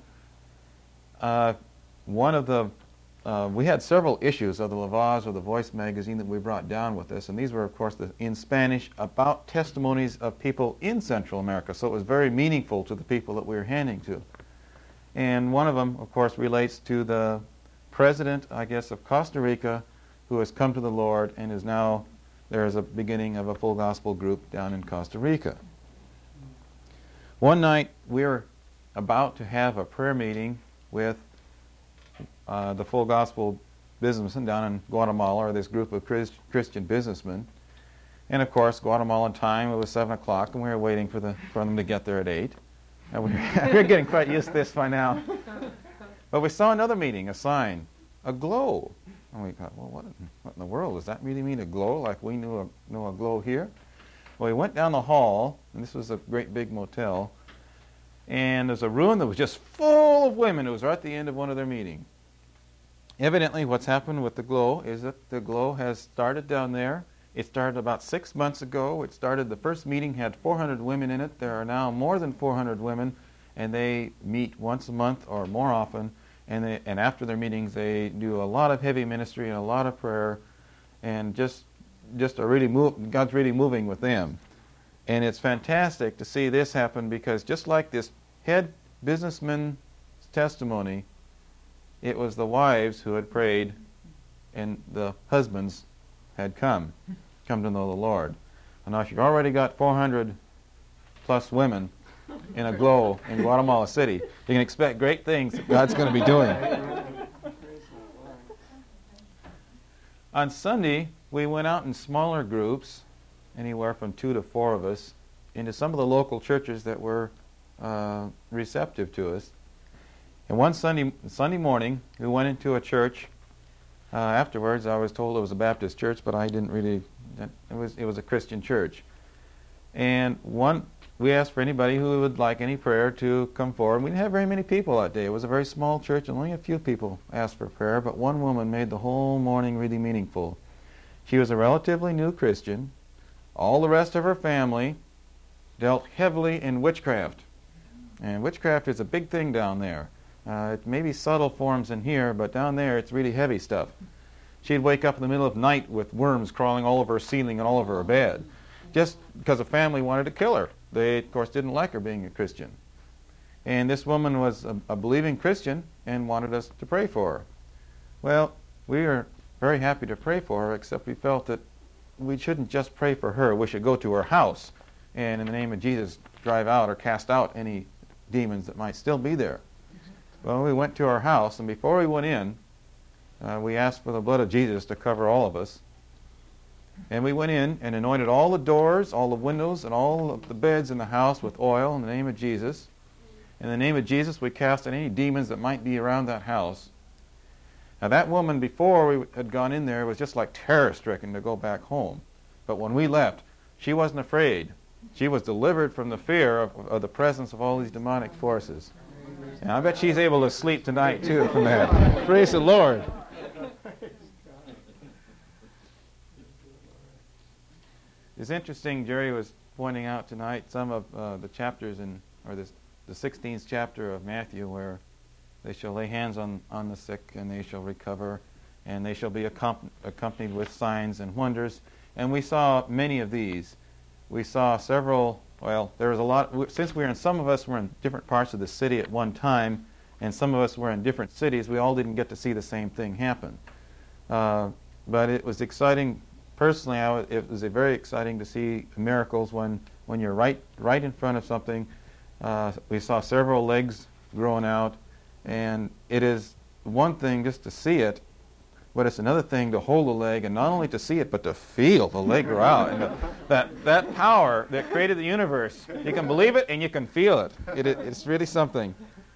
S3: Uh, one of the, uh, we had several issues of the La Voz or the Voice magazine that we brought down with us, and these were, of course, the, in Spanish about testimonies of people in Central America, so it was very meaningful to the people that we were handing to. And one of them, of course, relates to the president, I guess, of Costa Rica, who has come to the Lord and is now, there is a beginning of a full gospel group down in Costa Rica. One night, we were about to have a prayer meeting with uh, the full gospel businessmen down in Guatemala, or this group of Chris, Christian businessmen. And of course, Guatemalan time, it was seven o'clock, and we were waiting for, the, for them to get there at eight. And we were, we're getting quite used to this by now. But we saw another meeting, a sign, a glow. And we thought, well, what in, what in the world? Does that really mean a glow like we knew a, knew a glow here? Well, we went down the hall, and this was a great big motel, and there's a room that was just full of women. It was right at the end of one of their meetings. Evidently, what's happened with the glow is that the glow has started down there. It started about six months ago. It started, the first meeting had four hundred women in it. There are now more than four hundred women, and they meet once a month or more often. And, they, and after their meetings, they do a lot of heavy ministry and a lot of prayer, and just just are really move, God's really moving with them. And it's fantastic to see this happen, because just like this head businessman's testimony, it was the wives who had prayed, and the husbands had come, come to know the Lord. And now, if you've already got four hundred plus women in a glow in Guatemala City, you can expect great things that God's going to be doing. On Sunday, we went out in smaller groups, anywhere from two to four of us, into some of the local churches that were uh, receptive to us. And one Sunday Sunday morning, we went into a church. Uh, afterwards, I was told it was a Baptist church, but I didn't really. It was it was a Christian church. And one, we asked for anybody who would like any prayer to come forward. We didn't have very many people that day. It was a very small church, and only a few people asked for prayer. But one woman made the whole morning really meaningful. She was a relatively new Christian. All the rest of her family dealt heavily in witchcraft, and witchcraft is a big thing down there. Uh, it may be subtle forms in here, but down there it's really heavy stuff. She'd wake up in the middle of the night with worms crawling all over her ceiling and all over her bed, just because the family wanted to kill her. They, of course, didn't like her being a Christian. And this woman was a, a believing Christian and wanted us to pray for her. Well, we are very happy to pray for her, except we felt that we shouldn't just pray for her. We should go to her house and in the name of Jesus drive out or cast out any demons that might still be there. Well, we went to our house, and before we went in, uh, we asked for the blood of Jesus to cover all of us. And we went in and anointed all the doors, all the windows, and all of the beds in the house with oil in the name of Jesus. In the name of Jesus, we cast out any demons that might be around that house. Now, that woman, before we had gone in there, was just like terror-stricken to go back home. But when we left, she wasn't afraid. She was delivered from the fear of, of the presence of all these demonic forces. And I bet she's able to sleep tonight, too, from that. Praise the Lord. It's interesting, Jerry was pointing out tonight some of uh, the chapters in, or this, the sixteenth chapter of Matthew, where they shall lay hands on, on the sick, and they shall recover, and they shall be accom- accompanied with signs and wonders. And we saw many of these. We saw several, well, there was a lot, since we were in, some of us were in different parts of the city at one time, and some of us were in different cities, we all didn't get to see the same thing happen. Uh, but it was exciting. Personally, I w- it was a very exciting to see miracles when, when you're right, right in front of something. Uh, we saw several legs growing out, and it is one thing just to see it, but it's another thing to hold the leg, and not only to see it, but to feel the leg grow out. And the, that, that power that created the universe, you can believe it and you can feel it. it, it it's really something.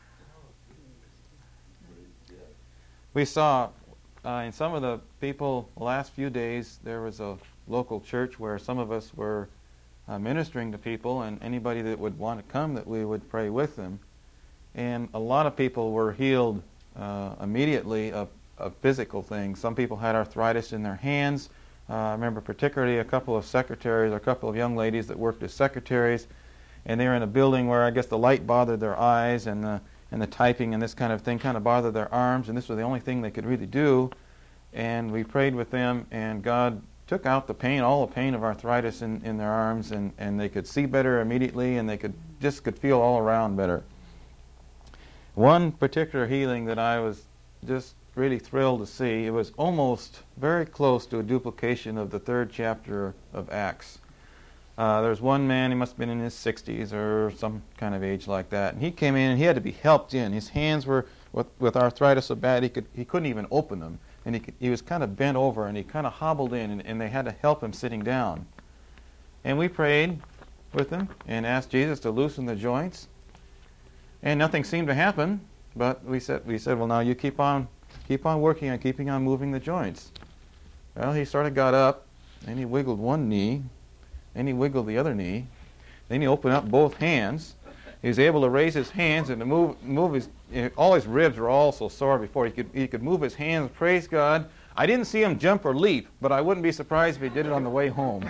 S3: We saw uh, in some of the people the last few days, there was a local church where some of us were uh, ministering to people, and anybody that would want to come, that we would pray with them. And a lot of people were healed uh, immediately of, of physical things. Some people had arthritis in their hands. Uh, I remember particularly a couple of secretaries, or a couple of young ladies that worked as secretaries, and they were in a building where I guess the light bothered their eyes, and the, and the typing and this kind of thing kind of bothered their arms, and this was the only thing they could really do. And we prayed with them, and God took out the pain, all the pain of arthritis in, in their arms, and, and they could see better immediately, and they could just could feel all around better. One particular healing that I was just really thrilled to see, it was almost very close to a duplication of the third chapter of Acts. Uh, there was one man, he must have been in his sixties or some kind of age like that, and he came in and he had to be helped in. His hands were with, with arthritis so bad he could he couldn't even open them, and he could, he was kind of bent over, and he kind of hobbled in, and, and they had to help him sitting down. And we prayed with him and asked Jesus to loosen the joints. And nothing seemed to happen, but we said, we said, well, now you keep on, keep on working on keeping on moving the joints. Well, he sort of got up, and he wiggled one knee, and he wiggled the other knee. Then he opened up both hands. He was able to raise his hands and to move, move his. All his ribs were all so sore before he could he could move his hands. Praise God! I didn't see him jump or leap, but I wouldn't be surprised if he did it on the way home.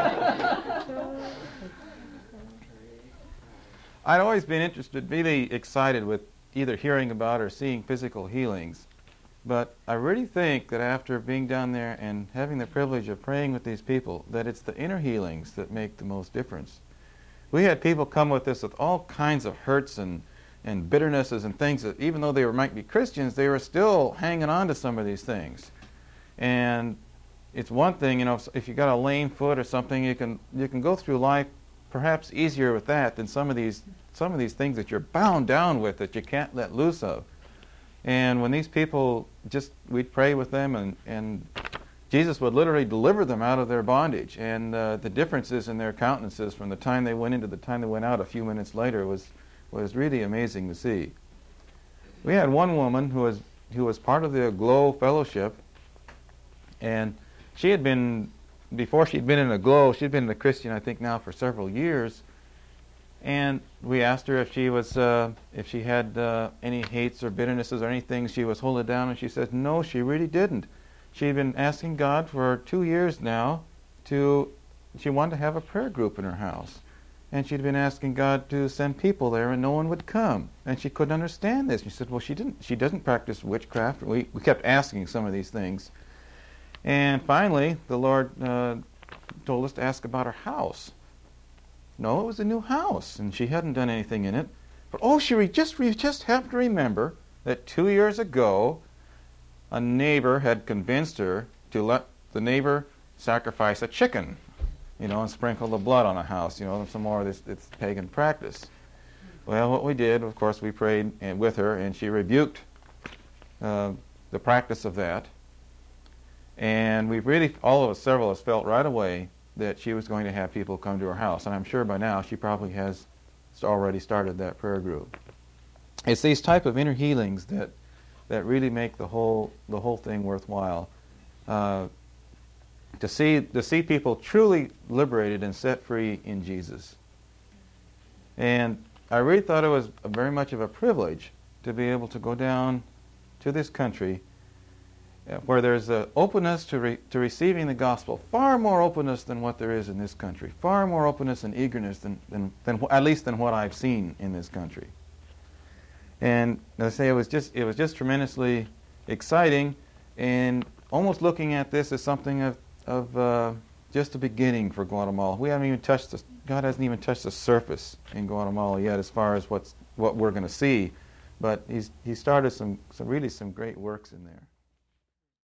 S3: I'd always been interested, really excited with either hearing about or seeing physical healings. But I really think that after being down there and having the privilege of praying with these people, that it's the inner healings that make the most difference. We had people come with us with all kinds of hurts and, and bitternesses and things that even though they were, might be Christians, they were still hanging on to some of these things. And it's one thing, you know, if, if you got a lame foot or something, you can you can go through life perhaps easier with that than some of these some of these things that you're bound down with that you can't let loose of. And when these people just, we'd pray with them, and, and Jesus would literally deliver them out of their bondage. And uh, the differences in their countenances from the time they went in to the time they went out a few minutes later was was really amazing to see. We had one woman who was who was part of the Glow Fellowship, and she had been, before she'd been in a Glow, she'd been a Christian, I think, now for several years. And we asked her if she was, uh, if she had uh, any hates or bitternesses or anything she was holding down, and she said no, she really didn't. She'd been asking God for two years now to, she wanted to have a prayer group in her house. And she'd been asking God to send people there, and no one would come. And she couldn't understand this. She said, well, she didn't. She doesn't practice witchcraft. We, we kept asking some of these things. And finally, the Lord uh, told us to ask about her house. No, it was a new house, and she hadn't done anything in it. But oh, she re- just re- just happened to remember that two years ago, a neighbor had convinced her to let the neighbor sacrifice a chicken, you know, and sprinkle the blood on a house, you know, some more of this, this pagan practice. Well, what we did, of course, we prayed and with her, and she rebuked uh, the practice of that. And we really, all of us, several of us, felt right away that she was going to have people come to her house. And I'm sure by now she probably has already started that prayer group. It's these type of inner healings that that really make the whole the whole thing worthwhile. Uh, to see to see people truly liberated and set free in Jesus. And I really thought it was a, very much of a privilege to be able to go down to this country uh, where there's an openness to re, to receiving the gospel, far more openness than what there is in this country, far more openness and eagerness than, than, than at least than what I've seen in this country. And as I say, it was just it was just tremendously exciting, and almost looking at this as something of of uh, just a beginning for Guatemala. We haven't even touched the, God hasn't even touched the surface in Guatemala yet, as far as what's what we're going to see. But he's he started some some really some great works in there.